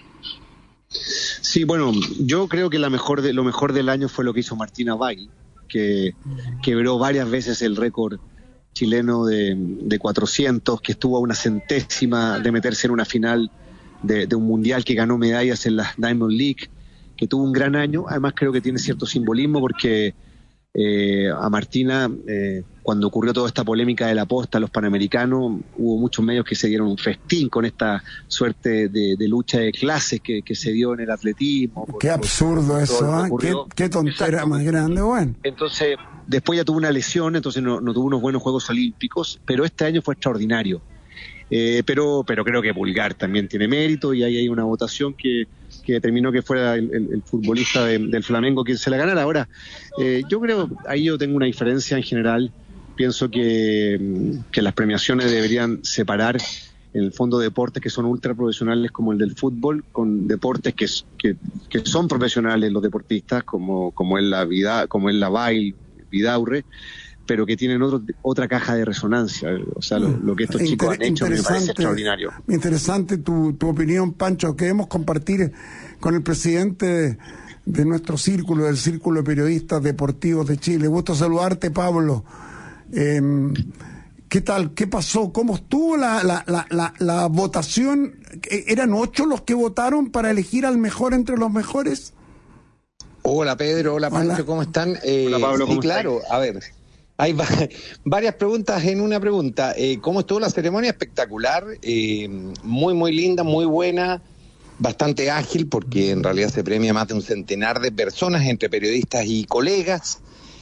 Sí, bueno, yo creo que la mejor de, lo mejor del año fue lo que hizo Martina Bail, que quebró varias veces el récord chileno de, de cuatrocientos, que estuvo a una centésima de meterse en una final de, de un mundial, que ganó medallas en la Diamond League, que tuvo un gran año. Además creo que tiene cierto simbolismo porque eh, a Martina, eh, cuando ocurrió toda esta polémica de la posta a los Panamericanos, hubo muchos medios que se dieron un festín con esta suerte de, de lucha de clases que, que se dio en el atletismo. Qué por, absurdo por eso, ¿eh? qué, qué tontera Exacto. más grande, bueno. Entonces, después ya tuvo una lesión, entonces no, no tuvo unos buenos Juegos Olímpicos, pero este año fue extraordinario. Eh, pero, pero creo que Pulgar también tiene mérito y ahí hay una votación que que determinó que fuera el, el, el futbolista de, del Flamengo quien se la ganara. Ahora, eh, yo creo, ahí yo tengo una diferencia en general. Pienso que, que las premiaciones deberían separar, en el fondo, deportes que son ultra profesionales como el del fútbol, con deportes que, que, que son profesionales los deportistas, como, como es la vida, como es la Bail, Vidaurre, pero que tienen otro, otra caja de resonancia. O sea, lo, lo que estos Inter- chicos han hecho me parece extraordinario. Interesante tu, tu opinión, Pancho. Queremos compartir con el presidente de, de nuestro círculo, del Círculo de Periodistas Deportivos de Chile. Gusto saludarte, Pablo. Eh, ¿Qué tal? ¿Qué pasó? ¿Cómo estuvo la, la, la, la, la votación? ¿Eran ocho los que votaron para elegir al mejor entre los mejores? Hola, Pedro. Hola, Pancho. Hola. ¿Cómo están? Eh, hola, Pablo. ¿Cómo sí, claro. Están? A ver... Hay va varias preguntas en una pregunta. Eh, ¿Cómo estuvo la ceremonia? Espectacular, eh, muy, muy linda, muy buena, bastante ágil, porque en realidad se premia más de un centenar de personas, entre periodistas y colegas.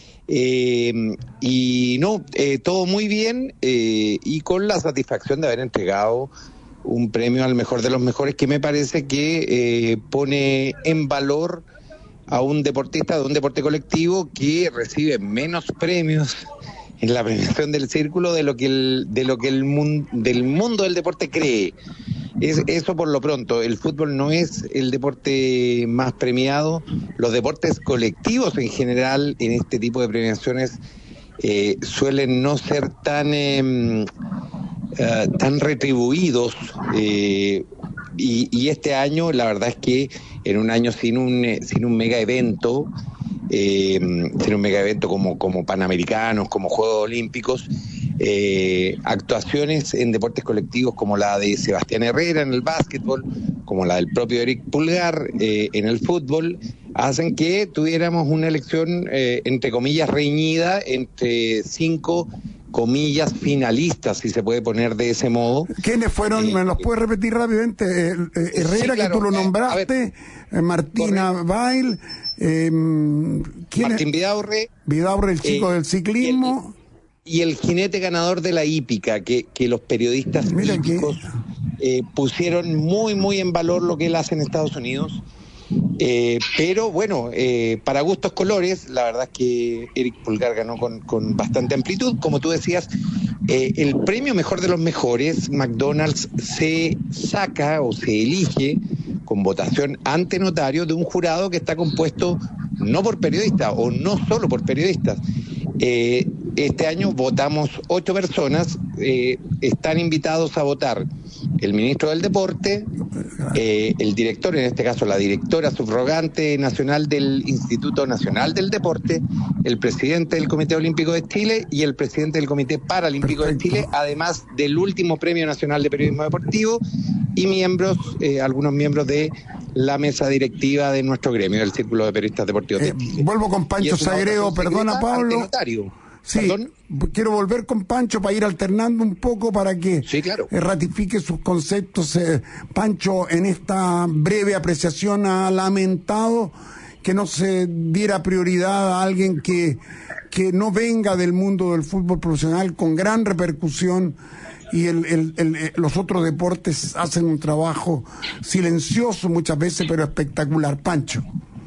Eh, y no, eh, todo muy bien, eh, y con la satisfacción de haber entregado un premio al mejor de los mejores, que me parece que eh, pone en valor a un deportista de un deporte colectivo que recibe menos premios en la premiación del círculo de lo que el, de lo que el mun, del mundo del deporte cree. Es, eso por lo pronto. El fútbol no es el deporte más premiado. Los deportes colectivos en general en este tipo de premiaciones eh, suelen no ser tan eh, uh, tan retribuidos. Eh, y, y este año la verdad es que en un año sin un sin un mega evento, eh, sin un mega evento como, como Panamericanos, como Juegos Olímpicos, eh, actuaciones en deportes colectivos como la de Sebastián Herrera en el básquetbol, como la del propio Eric Pulgar eh, en el fútbol, hacen que tuviéramos una elección eh, entre comillas reñida entre cinco comillas finalistas, si se puede poner de ese modo. ¿Quiénes fueron? Eh, ¿Me los puedes repetir rápidamente? Eh, eh, Herrera, sí, claro, que tú lo nombraste, eh, Martina Bail, eh, Martín Vidaurre. Vidaurre, el chico eh, del ciclismo. Y el, y el jinete ganador de la hípica, que, que los periodistas Mira hípicos que... eh, pusieron muy, muy en valor lo que él hace en Estados Unidos. Eh, pero bueno, eh, para gustos colores, la verdad es que Eric Pulgar ganó con, con bastante amplitud. Como tú decías, eh, el premio mejor de los mejores, McDonald's se saca o se elige con votación ante notario de un jurado que está compuesto no por periodistas o no solo por periodistas. Eh, este año votamos ocho personas, eh, están invitados a votar el ministro del Deporte, eh, el director, en este caso la directora subrogante nacional del Instituto Nacional del Deporte, el presidente del Comité Olímpico de Chile y el presidente del Comité Paralímpico Perfecto. de Chile, además del último Premio Nacional de Periodismo Deportivo y miembros, eh, algunos miembros de la mesa directiva de nuestro gremio, del Círculo de Periodistas Deportivos eh, de Chile. Vuelvo con Pancho Sagredo, perdona Pablo. Sí, ¿Perdón? Quiero volver con Pancho para ir alternando un poco para que sí, claro. eh, ratifique sus conceptos. Eh, Pancho, en esta breve apreciación, ha lamentado que no se diera prioridad a alguien que, que no venga del mundo del fútbol profesional con gran repercusión, y el, el, el, el, los otros deportes hacen un trabajo silencioso muchas veces, pero espectacular. Pancho.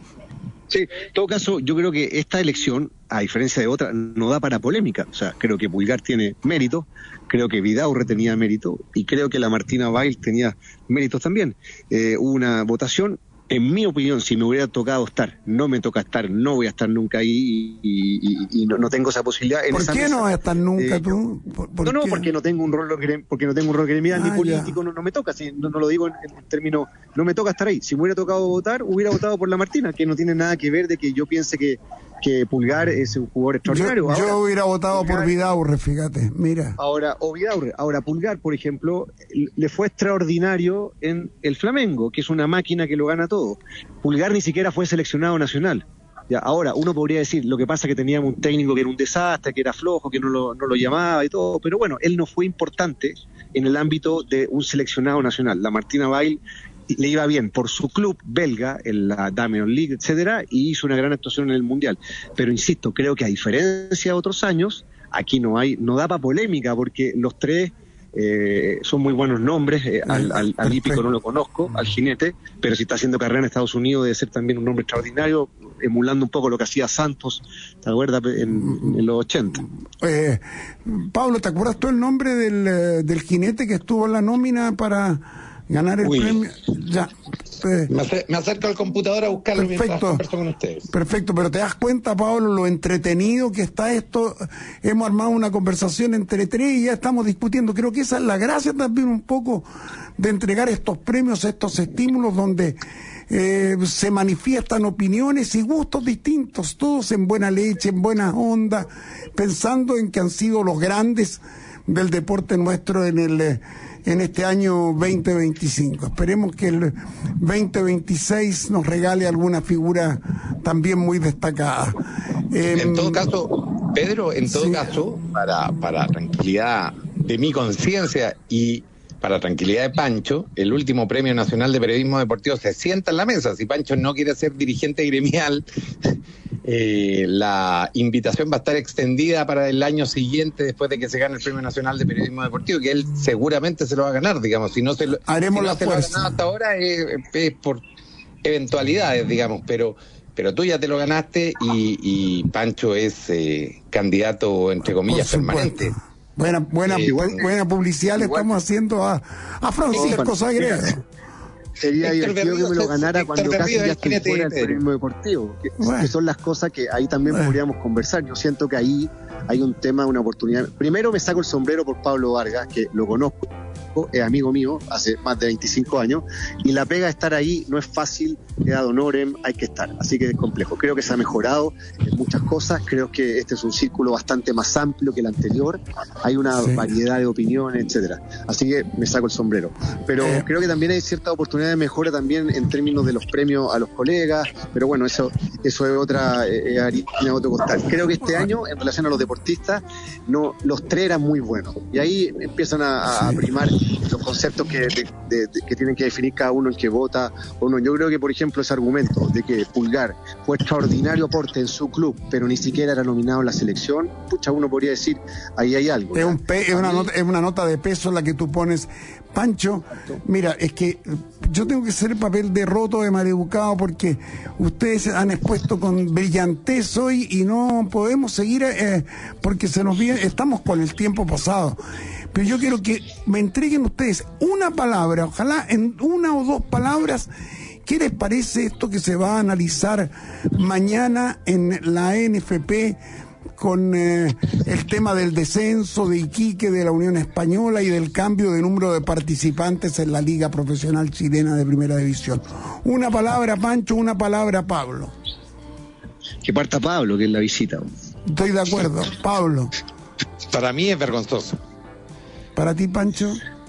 Sí, en todo caso, yo creo que esta elección, a diferencia de otras, no da para polémica. O sea, creo que Pulgar tiene mérito, creo que Vidaurre tenía mérito, y creo que la Martina Bail tenía méritos también. Eh, hubo una votación. En mi opinión, si me hubiera tocado estar, no me toca estar, no voy a estar nunca ahí y, y, y, y no, no tengo esa posibilidad. En ¿Por esa qué mesa. no vas a estar nunca eh, tú? ¿Por, por no, no, qué? porque no tengo un rol, porque no tengo un rol gremial ah, ni político, no, no me toca, si, no, no lo digo en, en términos, no me toca estar ahí. Si me hubiera tocado votar, hubiera votado por la Martina, que no tiene nada que ver de que yo piense que, que Pulgar es un jugador extraordinario. Yo, ahora, yo hubiera votado Pulgar, por Vidaurre, fíjate, mira. Ahora, o Vidaurre, ahora Pulgar, por ejemplo, le fue extraordinario en el Flamengo, que es una máquina que lo gana todo. Pulgar ni siquiera fue seleccionado nacional. Ya, ahora, uno podría decir, lo que pasa es que teníamos un técnico que era un desastre, que era flojo, que no lo, no lo llamaba y todo, pero bueno, él no fue importante en el ámbito de un seleccionado nacional. La Martina Bail le iba bien por su club belga, en la Diamond League, etcétera, y hizo una gran actuación en el Mundial. Pero insisto, creo que a diferencia de otros años, aquí no hay, no da para polémica, porque los tres eh, son muy buenos nombres. Eh, al, al, al hípico no lo conozco, al jinete, pero si está haciendo carrera en Estados Unidos debe ser también un nombre extraordinario, emulando un poco lo que hacía Santos, ¿te acuerdas? En, en los ochenta. Eh, Pablo, ¿te acuerdas tú el nombre del, del jinete que estuvo en la nómina para ganar el Uy. premio? Ya. Eh, me, acer me acerco al computador a buscarlo perfecto, mientras converso con ustedes. Perfecto, pero te das cuenta, Pablo, lo entretenido que está esto. Hemos armado una conversación entre tres y ya estamos discutiendo. Creo que esa es la gracia también un poco de entregar estos premios, estos estímulos donde eh, se manifiestan opiniones y gustos distintos, todos en buena leche, en buena onda, pensando en que han sido los grandes del deporte nuestro en el en este año veinte veinticinco. Esperemos que el veinte veintiséis nos regale alguna figura también muy destacada. Eh, en todo caso, Pedro, en todo sí. caso, para, para tranquilidad de mi conciencia y para tranquilidad de Pancho, el último Premio Nacional de Periodismo Deportivo se sienta en la mesa. Si Pancho no quiere ser dirigente gremial, eh, la invitación va a estar extendida para el año siguiente, después de que se gane el Premio Nacional de Periodismo Deportivo, que él seguramente se lo va a ganar, digamos. Si no se lo, Haremos si no la se lo ha ganado hasta ahora es, es por eventualidades, digamos, pero pero tú ya te lo ganaste y, y Pancho es eh, candidato, entre comillas, permanente. Buena, buena, eh, bu buena publicidad le estamos haciendo a, a Francisco Sagredo. Sería divertido que me lo ganara cuando casi ya estoy fuera del periodismo deportivo, que, bueno. que son las cosas que ahí también bueno. podríamos conversar. Yo siento que ahí hay un tema, una oportunidad. Primero me saco el sombrero por Pablo Vargas, que lo conozco, es amigo mío hace más de veinticinco años, y la pega de estar ahí no es fácil, es ad honorem, hay que estar, así que es complejo. Creo que se ha mejorado en muchas cosas, creo que este es un círculo bastante más amplio que el anterior, hay una sí. variedad de opiniones, etcétera, así que me saco el sombrero, pero eh. creo que también hay cierta oportunidad de mejora también en términos de los premios a los colegas, pero bueno, eso eso es otra eh, harina, otro costal. Creo que este año, en relación a los deportistas, no, los tres eran muy buenos, y ahí empiezan a, a primar los conceptos que, de, de, de, que tienen que definir cada uno el que vota o no. Yo creo que, por ejemplo, ese argumento de que Pulgar fue extraordinario aporte en su club, pero ni siquiera era nominado en la selección, pucha, uno podría decir, ahí hay algo. Es, un pe es, una nota, es una nota de peso la que tú pones, Pancho. Mira, es que yo tengo que hacer el papel de roto, de maleducado, porque ustedes han expuesto con brillantez hoy y no podemos seguir eh, porque se nos viene, estamos con el tiempo pasado. Pero yo quiero que me entreguen ustedes una palabra, ojalá en una o dos palabras, ¿qué les parece esto que se va a analizar mañana en la N F P con eh, el tema del descenso de Iquique, de la Unión Española y del cambio de número de participantes en la Liga Profesional Chilena de Primera División? Una palabra, Pancho, una palabra, Pablo. Que parta Pablo, que es la visita. Estoy de acuerdo. Pablo. Para mí es vergonzoso. ¿Para ti, Pancho?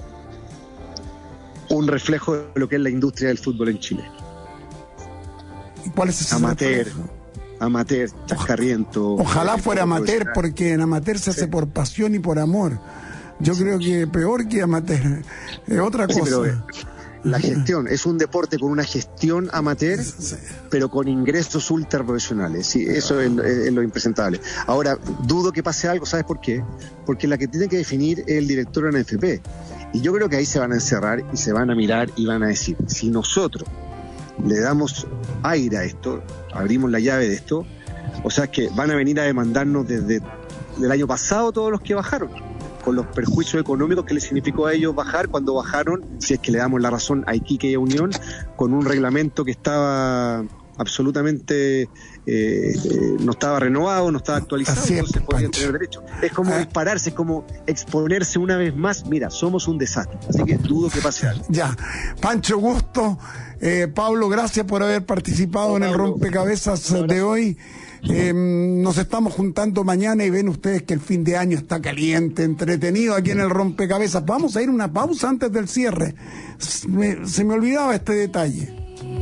Un reflejo de lo que es la industria del fútbol en Chile. ¿Y cuál es ese Amateur. reflejo? Amateur, chascarriento. Ojalá fuera amateur, porque en amateur se hace sí. por pasión y por amor. Yo creo que peor que amateur. Es otra cosa. Sí, pero, eh, la gestión es un deporte con una gestión amateur, sí. pero con ingresos ultra profesionales. Sí, eso es, es, es lo impresentable. Ahora, dudo que pase algo, ¿sabes por qué? Porque la que tiene que definir es el director de la N F P. Y yo creo que ahí se van a encerrar y se van a mirar y van a decir, si nosotros le damos aire a esto, abrimos la llave de esto, o sea que van a venir a demandarnos desde el año pasado todos los que bajaron, con los perjuicios económicos que les significó a ellos bajar cuando bajaron, si es que le damos la razón a Iquique y a Unión, con un reglamento que estaba absolutamente eh, eh, no estaba renovado, no estaba actualizado, Así entonces es, podían Pancho. tener derecho. Es como Ah. dispararse, es como exponerse una vez más. Mira, somos un desastre, así que dudo que pase algo. Ya, Pancho, gusto. Eh, Pablo, gracias por haber participado No, en el Pablo, rompecabezas de hoy. Eh, nos estamos juntando mañana y ven ustedes que el fin de año está caliente, entretenido aquí en el rompecabezas. Vamos a ir a una pausa antes del cierre. Se me, se me olvidaba este detalle.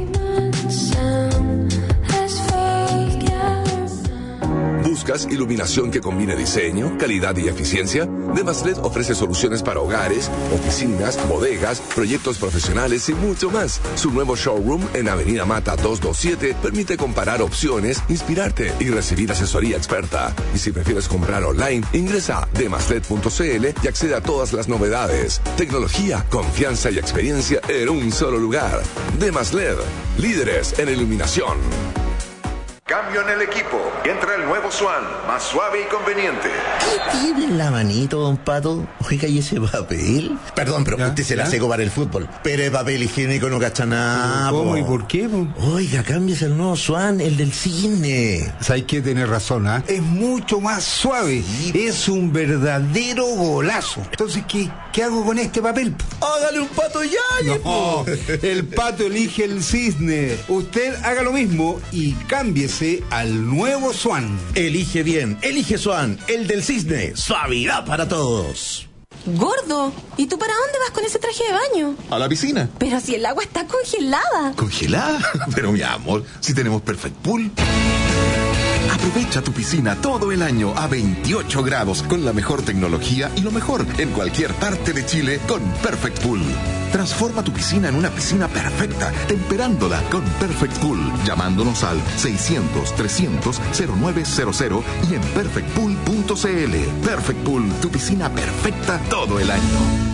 ¿Buscas iluminación que combine diseño, calidad y eficiencia? Demaslet ofrece soluciones para hogares, oficinas, bodegas, proyectos profesionales y mucho más. Su nuevo showroom en Avenida Mata doscientos veintisiete permite comparar opciones, inspirarte y recibir asesoría experta. Y si prefieres comprar online, ingresa a demaslet punto c l y accede a todas las novedades. Tecnología, confianza y experiencia en un solo lugar. Demaslet, líderes en iluminación. Cambio en el equipo. Entra el nuevo Swan, más suave y conveniente. ¿Qué tiene en la manito, don Pato? Oiga, ¿y ese papel? Perdón, pero ¿Ya? usted se la ¿Ya? seco para el fútbol. Pero el papel higiénico no cacha nada. ¿Cómo po. y por qué? Po? Oiga, cámbiese el nuevo Swan, el del cine. Hay que tener razón, ¿ah? Es mucho más suave. Es un verdadero golazo. Entonces, ¿qué, qué hago con este papel? Hágale un Pato Yaya, No, po. el Pato elige el cisne. Usted haga lo mismo y cámbiese al nuevo Swan. Elige bien, elige Swan, el del cisne. Suavidad para todos. Gordo, ¿y tú para dónde vas con ese traje de baño? A la piscina. Pero si el agua está congelada. ¿Congelada? Pero mi amor, si tenemos Perfect Pool. Aprovecha tu piscina todo el año a veintiocho grados con la mejor tecnología y lo mejor en cualquier parte de Chile con Perfect Pool. Transforma tu piscina en una piscina perfecta, temperándola con Perfect Pool, llamándonos al seiscientos, trescientos, cero nueve cero cero y en perfect pool punto c l. Perfect Pool, tu piscina perfecta todo el año.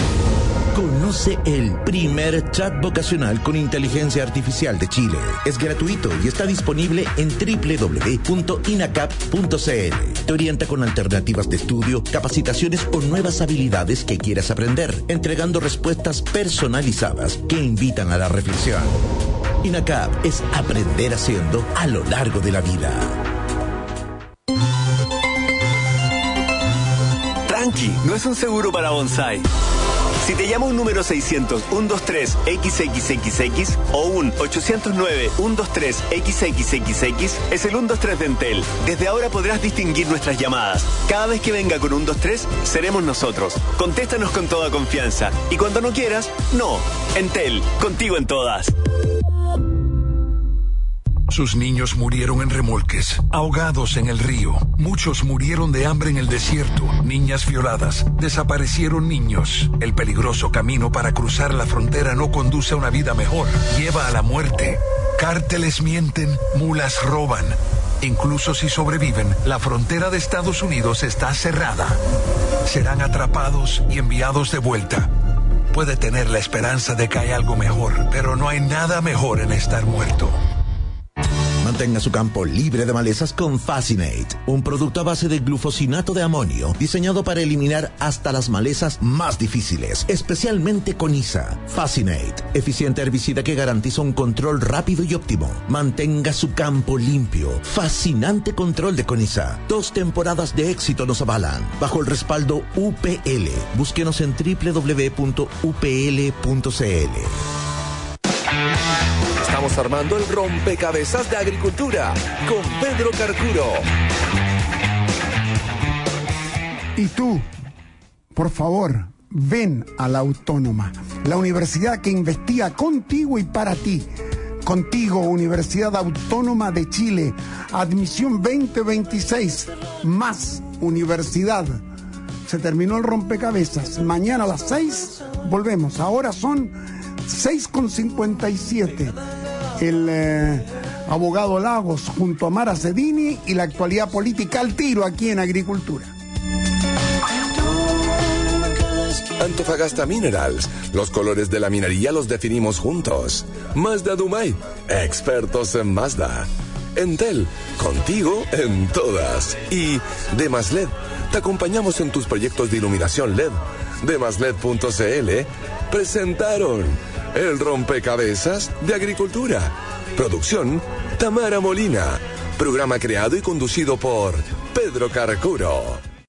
Conoce el primer chat vocacional con inteligencia artificial de Chile. Es gratuito y está disponible en doble u doble u doble u punto inacap punto c l. Te orienta con alternativas de estudio, capacitaciones o nuevas habilidades que quieras aprender, entregando respuestas personalizadas que invitan a la reflexión. INACAP es aprender haciendo a lo largo de la vida. Tranqui, no es un seguro para bonsai. Si te llama un número seiscientos, ciento veintitrés, equis equis equis equis o un ochocientos nueve, ciento veintitrés, equis equis equis equis, es el ciento veintitrés de Entel. Desde ahora podrás distinguir nuestras llamadas. Cada vez que venga con un ciento veintitrés, seremos nosotros. Contéstanos con toda confianza. Y cuando no quieras, no. Entel, contigo en todas. Sus niños murieron en remolques, ahogados en el río. Muchos murieron de hambre en el desierto. Niñas violadas. Desaparecieron niños. El peligroso camino para cruzar la frontera no conduce a una vida mejor. Lleva a la muerte. Cárteles mienten, mulas roban. Incluso si sobreviven, la frontera de Estados Unidos está cerrada. Serán atrapados y enviados de vuelta. Puede tener la esperanza de que hay algo mejor, pero no hay nada mejor en estar muerto. Mantenga su campo libre de malezas con Fascinate, un producto a base de glufosinato de amonio diseñado para eliminar hasta las malezas más difíciles, especialmente coniza. Fascinate, eficiente herbicida que garantiza un control rápido y óptimo. Mantenga su campo limpio. Fascinante control de coniza. Dos temporadas de éxito nos avalan. Bajo el respaldo U P L. Búsquenos en doble u doble u doble u punto u p l punto c l. Estamos armando el rompecabezas de agricultura con Pedro Carcuro. Y tú, por favor, ven a la Autónoma, la universidad que investiga contigo y para ti. Contigo, Universidad Autónoma de Chile, admisión veinte veintiséis, más universidad. Se terminó el rompecabezas. Mañana a las seis volvemos. Ahora son seis con cincuenta y siete. El eh, abogado Lagos junto a Mara Cedini y la actualidad política al tiro aquí en Agricultura. Antofagasta Minerals, los colores de la minería los definimos juntos. Mazda Dumay, expertos en Mazda. Entel, contigo en todas. Y Demasled, te acompañamos en tus proyectos de iluminación L E D. Demasled punto c l presentaron el rompecabezas de agricultura. Producción, Tamara Molina. Programa creado y conducido por Pedro Carcuro.